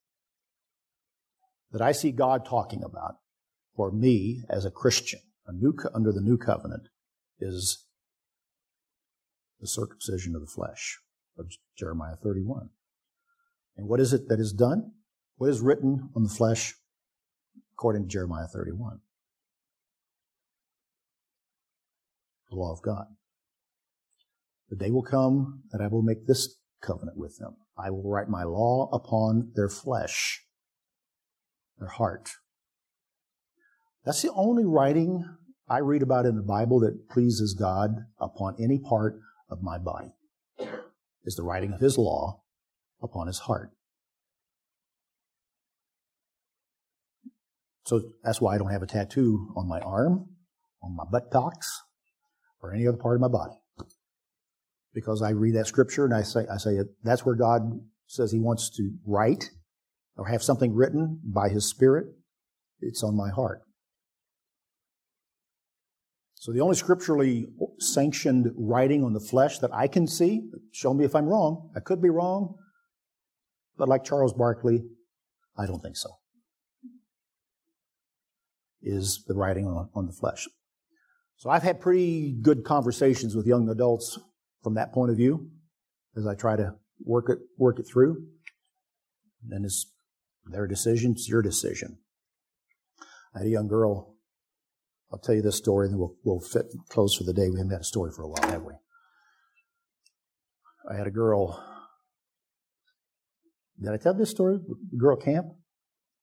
A: that I see God talking about for me as a Christian, a new, under the new covenant, is the circumcision of the flesh of Jeremiah thirty-one. And what is it that is done? What is written on the flesh according to Jeremiah thirty-one? The law of God. The day will come that I will make this covenant with them. I will write my law upon their flesh, their heart. That's the only writing I read about in the Bible that pleases God upon any part of my body, is the writing of His law upon His heart. So that's why I don't have a tattoo on my arm, on my buttocks, or any other part of my body. Because I read that scripture and I say, I say that's where God says He wants to write or have something written by His Spirit. It's on my heart. So the only scripturally sanctioned writing on the flesh that I can see, show me if I'm wrong, I could be wrong, but like Charles Barkley, I don't think so, is the writing on, on the flesh. So I've had pretty good conversations with young adults from that point of view as I try to work it work it through. And it's their decision, it's your decision. I had a young girl. I'll tell you this story, and then we'll, we'll fit close for the day. We haven't had a story for a while, have we? I had a girl. Did I tell this story? The girl at camp?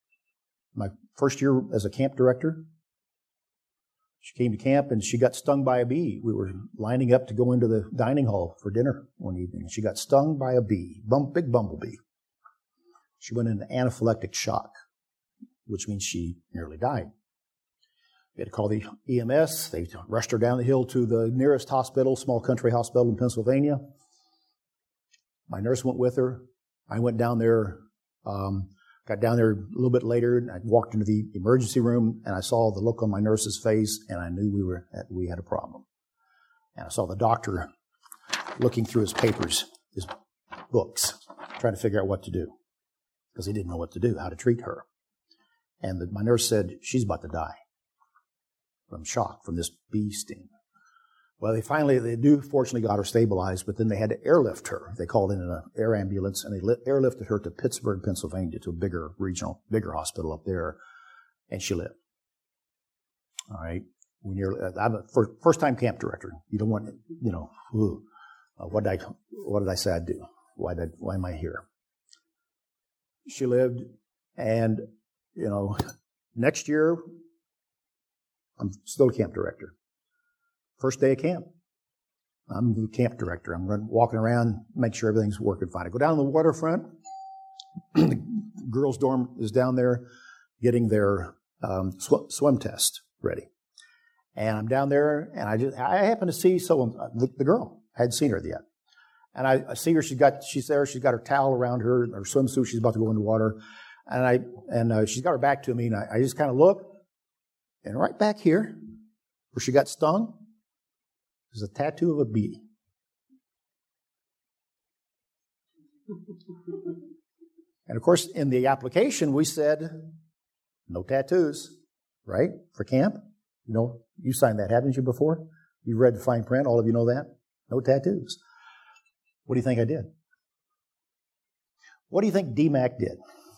A: my first year as a camp director. She came to camp and she got stung by a bee. We were lining up to go into the dining hall for dinner one evening. She got stung by a bee, bum, big bumblebee. She went into anaphylactic shock, which means she nearly died. We had to call the E M S. They rushed her down the hill to the nearest hospital, small country hospital in Pennsylvania. My nurse went with her. I went down there, um, got down there a little bit later, and I walked into the emergency room, and I saw the look on my nurse's face, and I knew we were we had a problem. And I saw the doctor looking through his papers, his books, trying to figure out what to do, because he didn't know what to do, how to treat her. And the, my nurse said, she's about to die from shock, from this bee sting. Well, they finally, they do fortunately got her stabilized, but then they had to airlift her. They called in an air ambulance, and they li- airlifted her to Pittsburgh, Pennsylvania, to a bigger regional, bigger hospital up there, and she lived. All right. When you're, I'm a first, first-time camp director. You don't want, you know, ooh, uh, what did I, what did I say I'd do? Why did, I, why am I here? She lived, and you know, next year, I'm still a camp director. First day of camp, I'm the camp director. I'm running, walking around, make sure everything's working fine. I go down to the waterfront. The girls' dorm is down there getting their um, sw- swim test ready. And I'm down there, and I just I happen to see someone, the, the girl. I hadn't seen her yet. And I, I see her. She's got she's there. She's got her towel around her, her swimsuit. She's about to go in the water. And I and uh, she's got her back to me, and I, I just kind of look, and right back here, where she got stung, there's a tattoo of a bee. And of course, in the application, we said, no tattoos, right, for camp? You know, you signed that, haven't you, before? You've read the fine print, all of you know that? No tattoos. What do you think I did? What do you think D MAC did?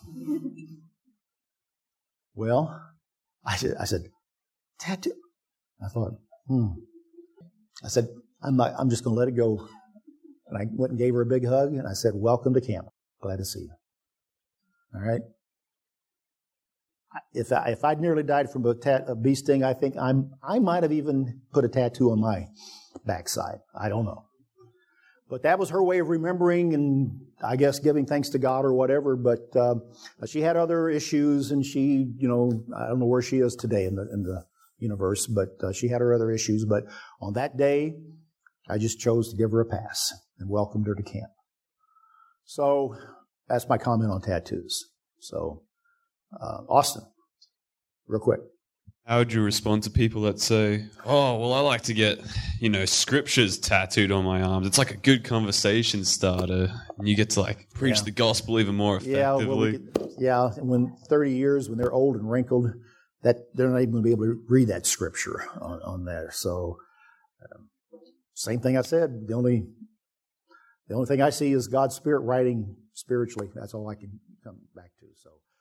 A: Well, I said, I said, tattoo? I thought, hmm. I said, I'm not, I'm just going to let it go. And I went and gave her a big hug, and I said, welcome to camp. Glad to see you. All right? If, I, if I'd nearly died from a, tat, a bee sting, I think I'm, I might have even put a tattoo on my backside. I don't know. But that was her way of remembering and, I guess, giving thanks to God or whatever. But uh, she had other issues, and she, you know, I don't know where she is today in the in the universe, but uh, she had her other issues. But on that day, I just chose to give her a pass and welcomed her to camp. So that's my comment on tattoos. So, uh, Austin, real quick.
B: How would you respond to people that say, oh, well, I like to get, you know, scriptures tattooed on my arms. It's like a good conversation starter. And you get to, like, preach
A: Yeah.
B: the gospel even more effectively.
A: Yeah, well, we could, yeah, and when thirty years, when they're old and wrinkled, that they're not even going to be able to read that scripture on, on there. So, um, same thing I said. The only the only thing I see is God's Spirit writing spiritually. That's all I can come back to. So.